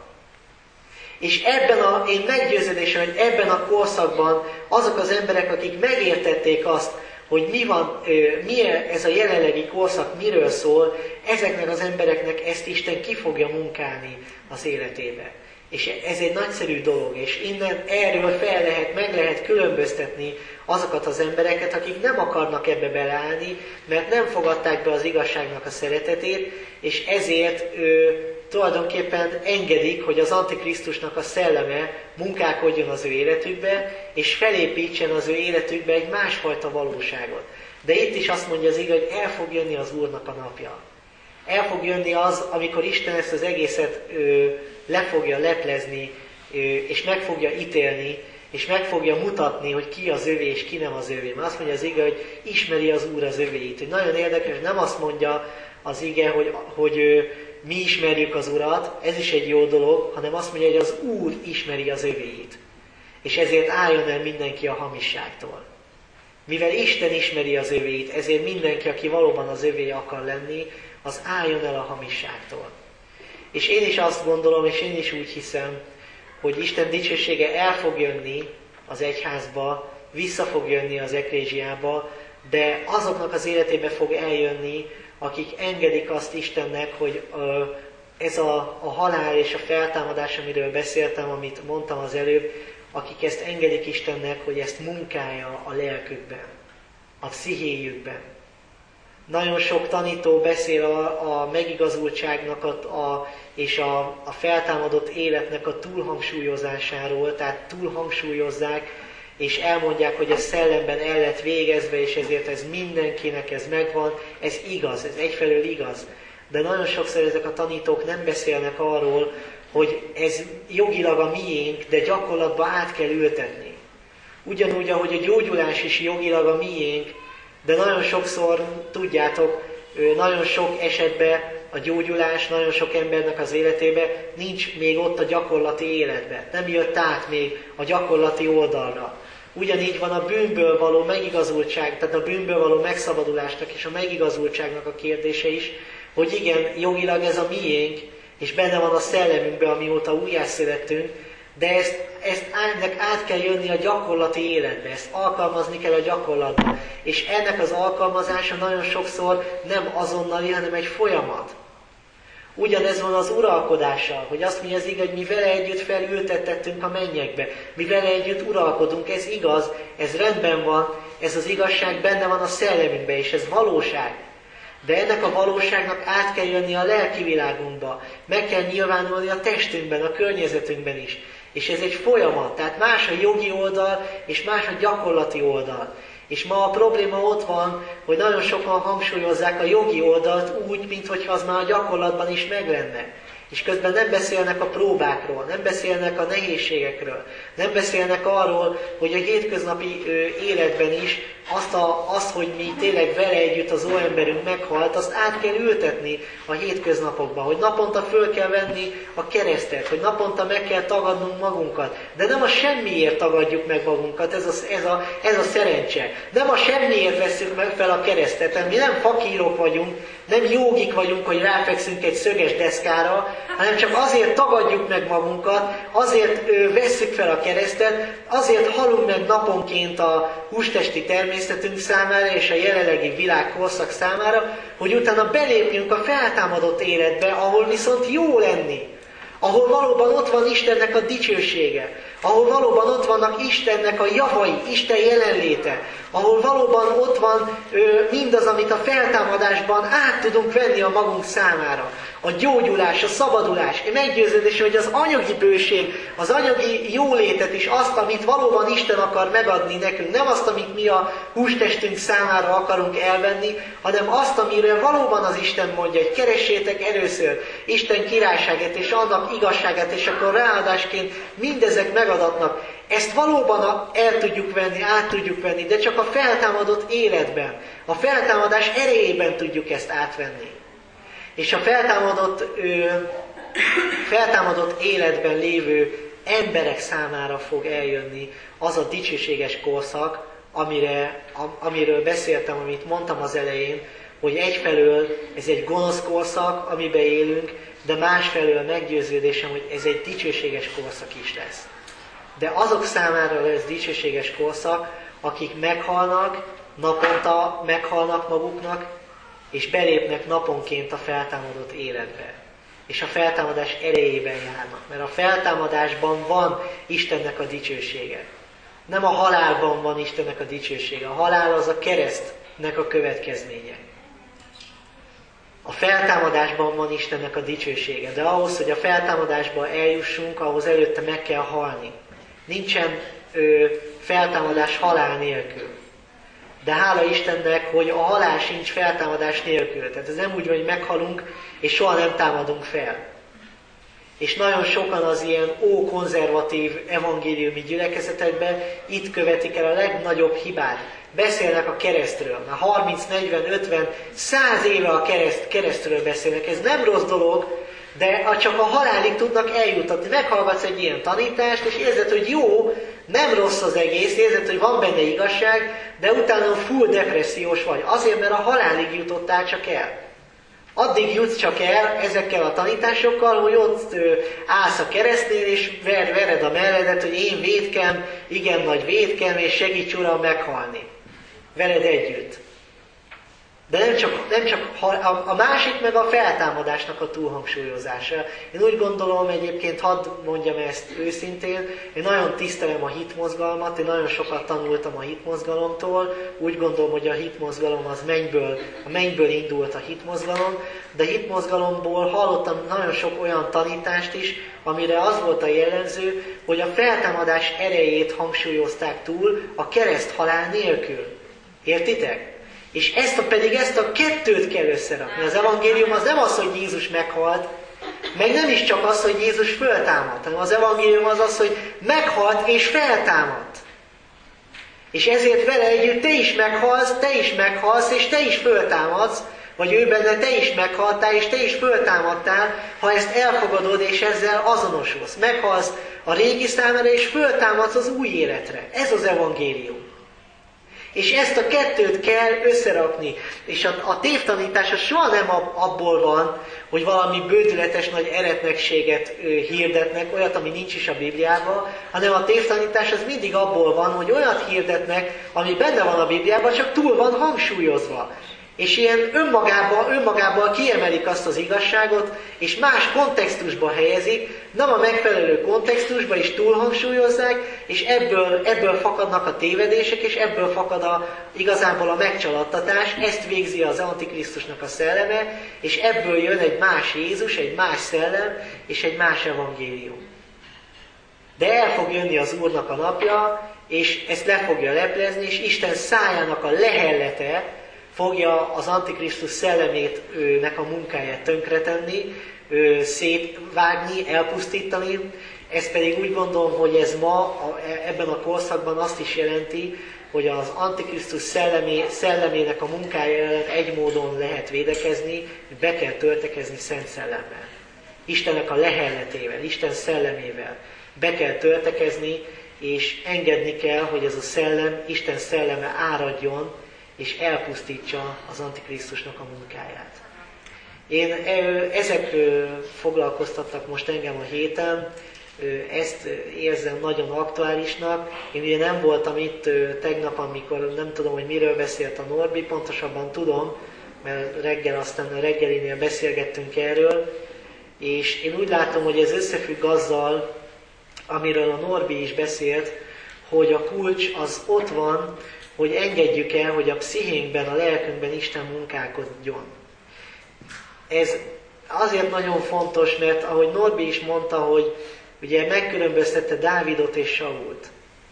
És ebben a, én meggyőződésem, hogy ebben a korszakban azok az emberek, akik megértették azt, hogy mi van, milyen ez a jelenlegi korszak, miről szól, ezeknek az embereknek ezt Isten ki fogja munkálni az életébe. És ez egy nagyszerű dolog, és innen erről fel lehet, meg lehet különböztetni azokat az embereket, akik nem akarnak ebbe beleállni, mert nem fogadták be az igazságnak a szeretetét, és ezért ő, tulajdonképpen engedik, hogy az Antikrisztusnak a szelleme munkálkodjon az ő életükbe, és felépítsen az ő életükbe egy másfajta valóságot. De itt is azt mondja az ige, hogy el fog jönni az Úrnak a napja. El fog jönni az, amikor Isten ezt az egészet ö, le fogja leplezni, ö, és meg fogja ítélni, és meg fogja mutatni, hogy ki az övé, és ki nem az övé. Mert azt mondja az ige, hogy ismeri az Úr az övéit. Hogy nagyon érdekes, nem azt mondja az ige, hogy, hogy ö, mi ismerjük az Urat, ez is egy jó dolog, hanem azt mondja, hogy az Úr ismeri az övéit. És ezért álljon el mindenki a hamisságtól. Mivel Isten ismeri az övéit, ezért mindenki, aki valóban az övé akar lenni, az álljon el a hamisságtól. És én is azt gondolom, és én is úgy hiszem, hogy Isten dicsősége el fog jönni az egyházba, vissza fog jönni az eklézsiába, de azoknak az életébe fog eljönni, akik engedik azt Istennek, hogy ez a, a halál és a feltámadás, amiről beszéltem, amit mondtam az előbb, akik ezt engedik Istennek, hogy ezt munkálja a lelkükben, a pszichéjükben. Nagyon sok tanító beszél a, a megigazultságnak a, a, és a, a feltámadott életnek a túlhangsúlyozásáról, tehát túlhangsúlyozzák, és elmondják, hogy ez szellemben el lett végezve, és ezért ez mindenkinek ez megvan. Ez igaz, ez egyfelől igaz. De nagyon sokszor ezek a tanítók nem beszélnek arról, hogy ez jogilag a miénk, de gyakorlatban át kell ültetni. Ugyanúgy, ahogy a gyógyulás is jogilag a miénk, de nagyon sokszor, tudjátok, nagyon sok esetben a gyógyulás, nagyon sok embernek az életében nincs még ott a gyakorlati életben. Nem jött át még a gyakorlati oldalra. Ugyanígy van a bűnből való megigazultság, tehát a bűnből való megszabadulásnak és a megigazultságnak a kérdése is, hogy igen, jogilag ez a miénk, és benne van a szellemünkben, amióta újjászülettünk, de ezt, ezt ennek át kell jönni a gyakorlati életbe, ezt alkalmazni kell a gyakorlatban. És ennek az alkalmazása nagyon sokszor nem azonnali, hanem egy folyamat. Ugyanez van az uralkodással, hogy azt mondja az igaz, hogy mi vele együtt felültettettünk a mennyekbe, mi vele együtt uralkodunk, ez igaz, ez rendben van, ez az igazság benne van a szellemünkben, és ez valóság. De ennek a valóságnak át kell jönni a lelki világunkba, meg kell nyilvánulni a testünkben, a környezetünkben is. És ez egy folyamat, tehát más a jogi oldal, és más a gyakorlati oldal. És ma a probléma ott van, hogy nagyon sokan hangsúlyozzák a jogi oldalt úgy, mintha az már a gyakorlatban is meg lenne. És közben nem beszélnek a próbákról, nem beszélnek a nehézségekről, nem beszélnek arról, hogy a hétköznapi ö, életben is azt, a, azt, hogy mi tényleg vele együtt az óemberünk meghalt, azt át kell ültetni a hétköznapokba, hogy naponta föl kell venni a keresztet, hogy naponta meg kell tagadnunk magunkat. De nem a semmiért tagadjuk meg magunkat, ez a, ez a, ez a szerencse. Nem a semmiért vesszük meg fel a keresztet, mi nem fakírok vagyunk, nem jógik vagyunk, hogy ráfekszünk egy szöges deszkára, hanem csak azért tagadjuk meg magunkat, azért ö, vesszük fel a keresztet, azért halunk meg naponként a hústesti természetünk számára és a jelenlegi világkorszak számára, hogy utána belépjünk a feltámadott életbe, ahol viszont jó lenni. Ahol valóban ott van Istennek a dicsősége. ahol valóban ott vannak Istennek a javai, Isten jelenléte, ahol valóban ott van ö, mindaz, amit a feltámadásban át tudunk venni a magunk számára. A gyógyulás, a szabadulás, meggyőződés, hogy az anyagi bőség, az anyagi jólétet is, azt, amit valóban Isten akar megadni nekünk, nem azt, amit mi a hústestünk számára akarunk elvenni, hanem azt, amire valóban az Isten mondja, hogy keressétek először Isten királyságát és annak igazságát, és akkor ráadásként mindezek megadatnak. Ezt valóban el tudjuk venni, át tudjuk venni, de csak a feltámadott életben, a feltámadás erejében tudjuk ezt átvenni. És a feltámadott, ö, feltámadott életben lévő emberek számára fog eljönni az a dicsőséges korszak, amire, amiről beszéltem, amit mondtam az elején, hogy egyfelől ez egy gonosz korszak, amiben élünk, de másfelől meggyőződésem, hogy ez egy dicsőséges korszak is lesz. De azok számára lesz dicsőséges korszak, akik meghalnak, naponta meghalnak maguknak, és belépnek naponként a feltámadott életbe. És a feltámadás erejében járnak. Mert a feltámadásban van Istennek a dicsősége. Nem a halálban van Istennek a dicsősége. A halál az a keresztnek a következménye. A feltámadásban van Istennek a dicsősége. De ahhoz, hogy a feltámadásba eljussunk, ahhoz előtte meg kell halni. Nincsen ö, feltámadás halál nélkül. De hála Istennek, hogy a halál sincs feltámadás nélkül. Tehát ez nem úgy van, hogy meghalunk, és soha nem támadunk fel. És nagyon sokan az ilyen ókonzervatív evangéliumi gyülekezetekben itt követik el a legnagyobb hibát. Beszélnek a keresztről. Már harminc, negyven, ötven, száz éve a kereszt, keresztről beszélnek. Ez nem rossz dolog, de csak a halálig tudnak eljutatni. Meghallgatsz egy ilyen tanítást, és érzed, hogy jó, nem rossz az egész, érzed, hogy van benne igazság, de utána full depressziós vagy. Azért, mert a halálig jutottál csak el. Addig jutsz csak el ezekkel a tanításokkal, hogy ott ö, állsz a keresztnél, és ver, vered a melledet, hogy én vétkem, igen nagy vétkem, és segíts Uram meghalni. Veled együtt. De nem csak, nem csak a, a másik meg a feltámadásnak a túlhangsúlyozása. Én úgy gondolom egyébként, hadd mondjam ezt őszintén, én nagyon tisztelem a hitmozgalmat, én nagyon sokat tanultam a hitmozgalomtól, úgy gondolom, hogy a hitmozgalom az mennyből, a mennyből indult a hitmozgalom, de a hitmozgalomból hallottam nagyon sok olyan tanítást is, amire az volt a jellemző, hogy a feltámadás erejét hangsúlyozták túl a kereszthalál nélkül. Értitek? És ezt a, pedig ezt a kettőt kell összerakni. Az evangélium az nem az, hogy Jézus meghalt, meg nem is csak az, hogy Jézus föltámadt, hanem az evangélium az az, hogy meghalt és feltámadt. És ezért vele együtt te is meghalsz, te is meghalsz, és te is föltámadsz, vagy ő benne te is meghaltál, és te is föltámadtál, ha ezt elfogadod, és ezzel azonosulsz. Meghalsz a régi számára, és föltámadsz az új életre. Ez az evangélium. És ezt a kettőt kell összerakni. És a, a tévtanítás az soha nem abból van, hogy valami bődületes nagy eretnekséget ö, hirdetnek, olyat, ami nincs is a Bibliában, hanem a tévtanítás az mindig abból van, hogy olyat hirdetnek, ami benne van a Bibliában, csak túl van hangsúlyozva. És ilyen önmagában, önmagában kiemelik azt az igazságot, és más kontextusba helyezik, nem a megfelelő kontextusba is túlhangsúlyozzák, és ebből, ebből fakadnak a tévedések, és ebből fakad a, igazából a megcsalattatás, ezt végzi az Antikrisztusnak a szelleme, és ebből jön egy más Jézus, egy más szellem, és egy más evangélium. De el fog jönni az Úrnak a napja, és ezt le fogja leplezni, és Isten szájának a lehellete fogja az Antikrisztus szellemének a munkáját tönkretenni, szétvágni, elpusztítani. Ez pedig úgy gondolom, hogy ez ma ebben a korszakban azt is jelenti, hogy az Antikrisztus szellemé, szellemének a munkája ellen egy módon lehet védekezni, hogy be kell töltekezni Szent Szellemmel. Istennek a lehelletével, Isten szellemével be kell töltekezni, és engedni kell, hogy ez a szellem, Isten szelleme áradjon, és elpusztítsa az Antikrisztusnak a munkáját. Én ezek foglalkoztattak most engem a héten, ezt érzem nagyon aktuálisnak. Én ugye nem voltam itt tegnap, amikor nem tudom, hogy miről beszélt a Norbi, pontosabban tudom, mert reggel aztán a reggelinél beszélgettünk erről, és én úgy látom, hogy ez összefügg azzal, amiről a Norbi is beszélt, hogy a kulcs az ott van, hogy engedjük el, hogy a pszichénkben, a lelkünkben Isten munkálkodjon. Ez azért nagyon fontos, mert ahogy Norbi is mondta, hogy ugye megkülönböztette Dávidot és Sault.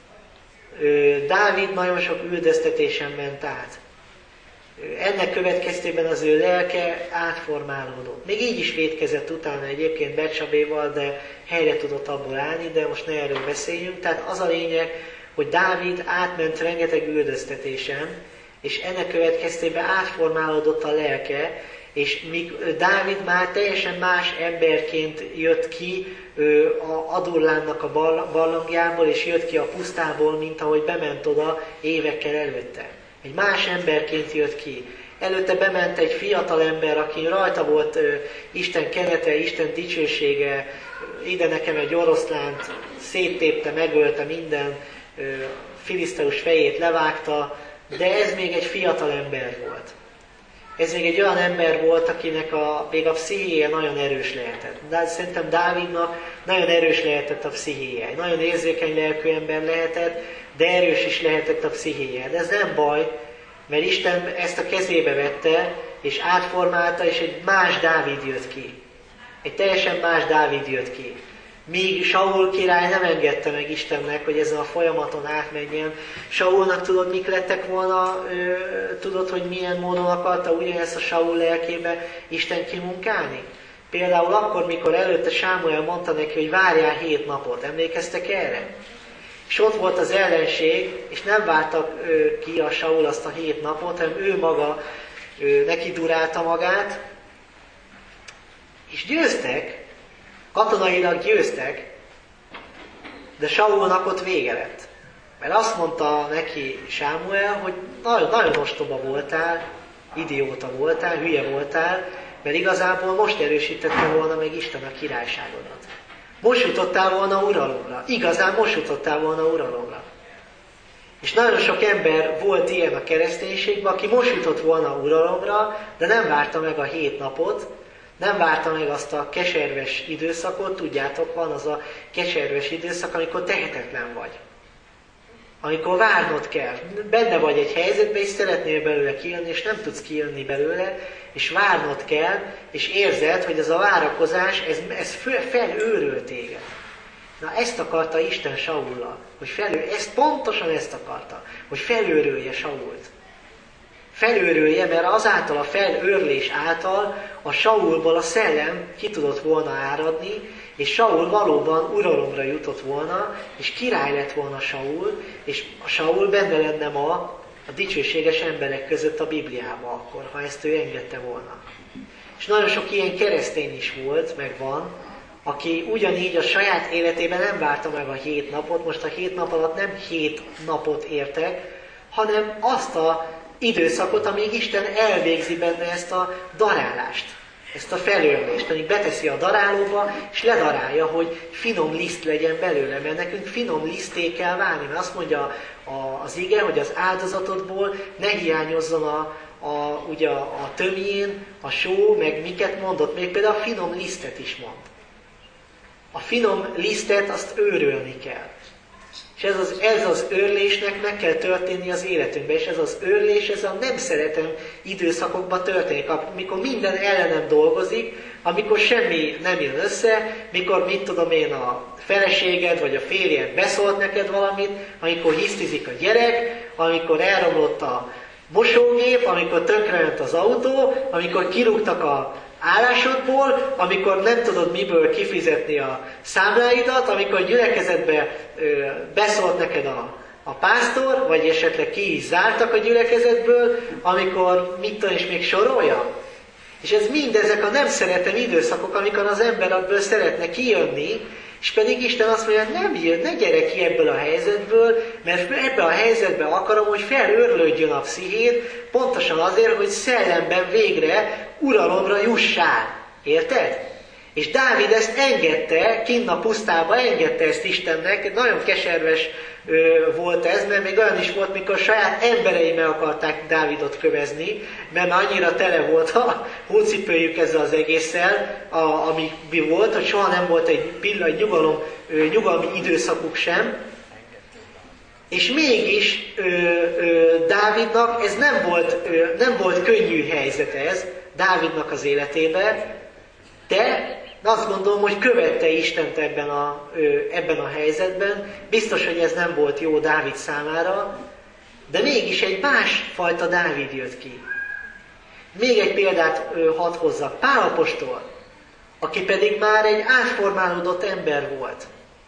Dávid nagyon sok üldöztetésen ment át. Ennek következtében az ő lelke átformálódott. Még így is vétkezett utána egyébként Betsabéval, de helyre tudott abból állni, de most ne erről beszéljünk. Tehát az a lényeg, hogy Dávid átment rengeteg üldöztetésen, és ennek következtében átformálódott a lelke, és míg Dávid már teljesen más emberként jött ki a Adullánnak a barlangjából, és jött ki a pusztából, mint ahogy bement oda évekkel előtte. Egy más emberként jött ki. Előtte bement egy fiatal ember, aki rajta volt ö, Isten kenete, Isten dicsősége, ide nekem egy oroszlánt, széttépte, megölte minden, ö, filiszteus fejét levágta, de ez még egy fiatal ember volt. Ez még egy olyan ember volt, akinek a, még a pszichéje nagyon erős lehetett. De szerintem Dávidnak nagyon erős lehetett a pszichéje. Nagyon érzékeny lelkű ember lehetett, de erős is lehetett a pszichéje. De ez nem baj, mert Isten ezt a kezébe vette, és átformálta, és egy más Dávid jött ki. Egy teljesen más Dávid jött ki. Míg Saul király nem engedte meg Istennek, hogy ezen a folyamaton átmenjen. Saulnak tudod, mik lettek volna, ö, tudod, hogy milyen módon akarta ugyanezt a Saul lelkébe Isten kimunkálni? Például akkor, mikor előtte Sámuel mondta neki, hogy várjál hét napot. Emlékeztek erre? És ott volt az ellenség, és nem vártak ö, ki a Saul azt a hét napot, hanem ő maga ö, neki durálta magát, és győztek, katonailag győztek, de Saulnak ott vége lett. Mert azt mondta neki Sámuel, hogy nagyon, nagyon ostoba voltál, idióta voltál, hülye voltál, mert igazából most erősítette volna meg Isten a királyságodat. Most jutottál volna uralomra. Igazán most jutottál volna uralomra. És nagyon sok ember volt ilyen a kereszténységben, aki most jutott volna uralomra, de nem várta meg a hét napot, nem várta meg azt a keserves időszakot, tudjátok, van az a keserves időszak, amikor tehetetlen vagy. Amikor várnod kell. Benne vagy egy helyzetben, és szeretnél belőle kijönni, és nem tudsz kijönni belőle, és várnod kell, és érzed, hogy ez a várakozás, ez, ez felőröl téged. Na ezt akarta Isten Saullal, hogy felő, ezt pontosan ezt akarta, hogy felőrölje Sault. Felőrölje, mert azáltal a felőrlés által a Saulból a szellem ki tudott volna áradni, és Saul valóban uralomra jutott volna, és király lett volna Saul, és a Saul benne lenne ma a dicsőséges emberek között a Bibliában akkor, ha ezt ő engedte volna. És nagyon sok ilyen keresztény is volt, meg van, aki ugyanígy a saját életében nem várta meg a hét napot, most a hét nap alatt nem hét napot értek, hanem azt a időszakot, amíg Isten elvégzi benne ezt a darálást, ezt a felőrlést, amíg beteszi a darálóba, és ledarálja, hogy finom liszt legyen belőle, mert nekünk finom liszté kell válni, mert azt mondja a, az ige, hogy az áldozatodból ne hiányozzon a, a, ugye a, a tömjén, a só, meg miket mondott, még például a finom lisztet is mond. A finom lisztet azt őrölni kell. És ez az, ez az őrlésnek meg kell történni az életünkben, és ez az őrlés, ez a nem szeretem időszakokban történik, amikor minden ellenem dolgozik, amikor semmi nem jön össze, mikor mit tudom én, a feleséged vagy a férjed beszólt neked valamit, amikor hisztizik a gyerek, amikor elromlott a mosógép, amikor tönkrement az autó, amikor kirúgtak a állásodból, amikor nem tudod miből kifizetni a számláidat, amikor gyülekezetbe ö, beszólt neked a, a pásztor, vagy esetleg ki is zártak a gyülekezetből, amikor mit tudom, és még sorolja. És ez mind ezek a nem szeretem időszakok, amikor az ember ebből szeretne kijönni, és pedig Isten azt mondja, hogy nem jön, ne gyere ki ebből a helyzetből, mert ebbe a helyzetbe akarom, hogy felőrlődjön a pszichéd, pontosan azért, hogy szellemben végre uralomra jussál. Érted? És Dávid ezt engedte, kinn a pusztába, engedte ezt Istennek, nagyon keserves ö, volt ez, mert még olyan is volt, mikor saját emberei meg akarták Dávidot kövezni, mert már annyira tele volt a hócipőjük ezzel az egésszel, a, ami volt, hogy soha nem volt egy pillanat, nyugalom, ö, nyugalmi időszakuk sem. És mégis ö, ö, Dávidnak ez nem volt, ö, nem volt könnyű helyzet ez, Dávidnak az életébe, de azt gondolom, hogy követte Istent ebben a, ebben a helyzetben. Biztos, hogy ez nem volt jó Dávid számára, de mégis egy másfajta Dávid jött ki. Még egy példát hadd hozzak. Pál apostol, aki pedig már egy átformálódott ember volt.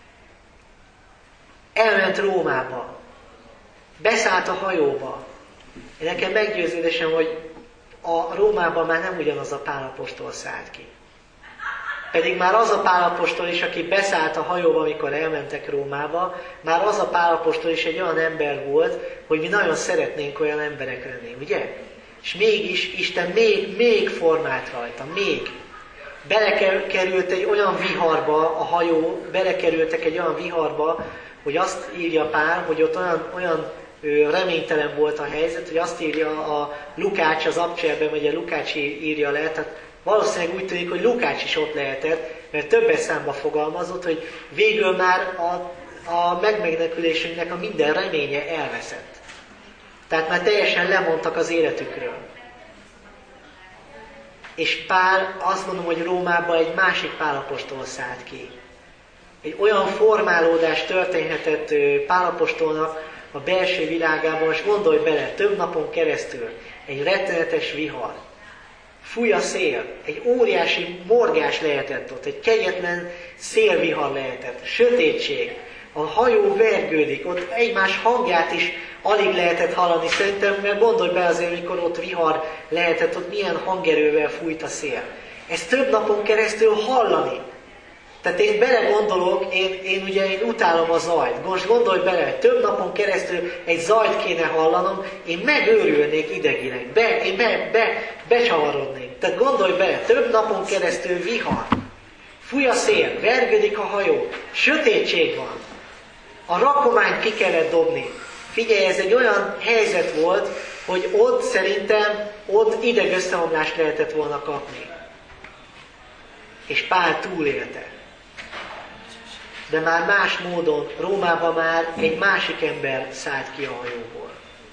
Elment Rómába. Beszállt a hajóba. Nekem meggyőződésem, hogy a Rómában már nem ugyanaz a Pál apostol szállt ki. Pedig már az a Pál apostol is, aki beszállt a hajóba, amikor elmentek Rómába, már az a Pál apostol is egy olyan ember volt, hogy mi nagyon szeretnénk olyan emberek lenni, ugye? És mégis Isten még, még formált rajta, még. Belekerült egy olyan viharba, a hajó, belekerültek egy olyan viharba, hogy azt írja Pál, hogy ott olyan, olyan reménytelen volt a helyzet, hogy azt írja a Lukács az Abcselben, vagy a Lukács írja le, tehát valószínűleg úgy tűnik, hogy Lukács is ott lehetett, mert többes számba fogalmazott, hogy végül már a, a megmenekülésünknek a minden reménye elveszett. Tehát már teljesen lemondtak az életükről. És Pál, azt mondom, hogy Rómában egy másik Pál apostol szállt ki. Egy olyan formálódás történhetett Pál apostolnak a belső világában, és gondolj bele, több napon keresztül egy rettenetes vihar. Fúj a szél, egy óriási morgás lehetett ott, egy kegyetlen szélvihar lehetett, sötétség, a hajó vergődik, ott egymás hangját is alig lehetett hallani szerintem, mert gondolj be azért, amikor ott vihar lehetett, ott milyen hangerővel fújt a szél. Ezt több napon keresztül hallani. Tehát én belegondolok, én, én ugye én utálom a zajt. Most gondolj bele, hogy több napon keresztül egy zajt kéne hallanom, én megőrülnék idegileg, be, én be, be, becsavarodnék. Tehát gondolj bele, több napon keresztül vihar, fúj a szél, vergődik a hajó, sötétség van, a rakományt ki kellett dobni. Figyelj, ez egy olyan helyzet volt, hogy ott szerintem, ott idegösszeomlást lehetett volna kapni. És Pál túlélte. De már más módon, Rómában már egy másik ember szállt ki a hajóból.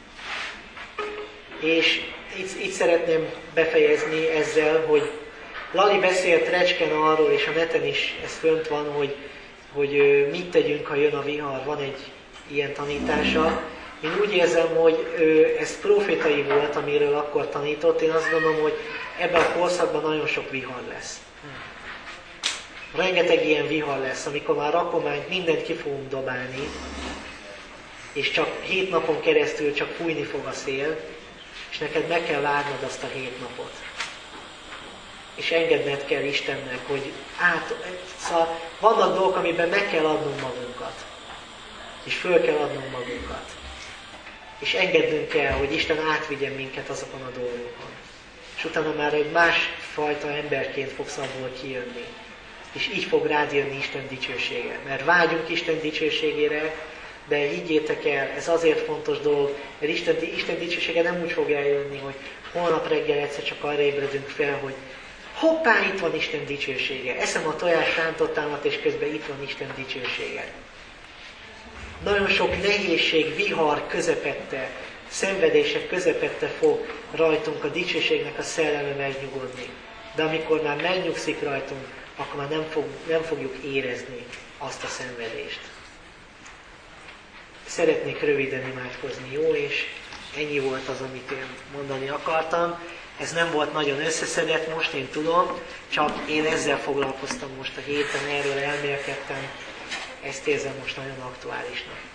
És itt, itt szeretném befejezni ezzel, hogy Lali beszélt Recsken arról, és a neten is ez fönt van, hogy, hogy mit tegyünk, ha jön a vihar, van egy ilyen tanítása. Én úgy érzem, hogy ez profétai volt, amiről akkor tanított. Én azt gondolom, hogy ebben a korszakban nagyon sok vihar lesz. Rengeteg ilyen vihar lesz, amikor már rakományt mindent ki fogunk dobálni, és csak hét napon keresztül csak fújni fog a szél, és neked meg kell várnod azt a hét napot. És engedned kell Istennek, hogy át... Szóval vannak dolgok, amiben meg kell adnunk magunkat. És föl kell adnunk magunkat. És engednünk kell, hogy Isten átvigyen minket azokon a dolgokon. És utána már egy másfajta emberként fogsz abból kijönni. És így fog rád jönni Isten dicsősége. Mert vágyunk Isten dicsőségére, de higgyétek el, ez azért fontos dolog, mert Isten, Isten dicsősége nem úgy fog eljönni, hogy holnap reggel egyszer csak arra ébredünk fel, hogy hoppá, itt van Isten dicsősége. Eszem a tojás rántottámat, és közben itt van Isten dicsősége. Nagyon sok nehézség, vihar közepette, szenvedések közepette fog rajtunk a dicsőségnek a szelleme megnyugodni. De amikor már megnyugszik rajtunk, akkor már nem, fog, nem fogjuk érezni azt a szenvedést. Szeretnék röviden imádkozni, jó? És ennyi volt az, amit én mondani akartam. Ez nem volt nagyon összeszedett most, én tudom, csak én ezzel foglalkoztam most a héten, erről elmélkedtem. Ezt érzem most nagyon aktuálisnak.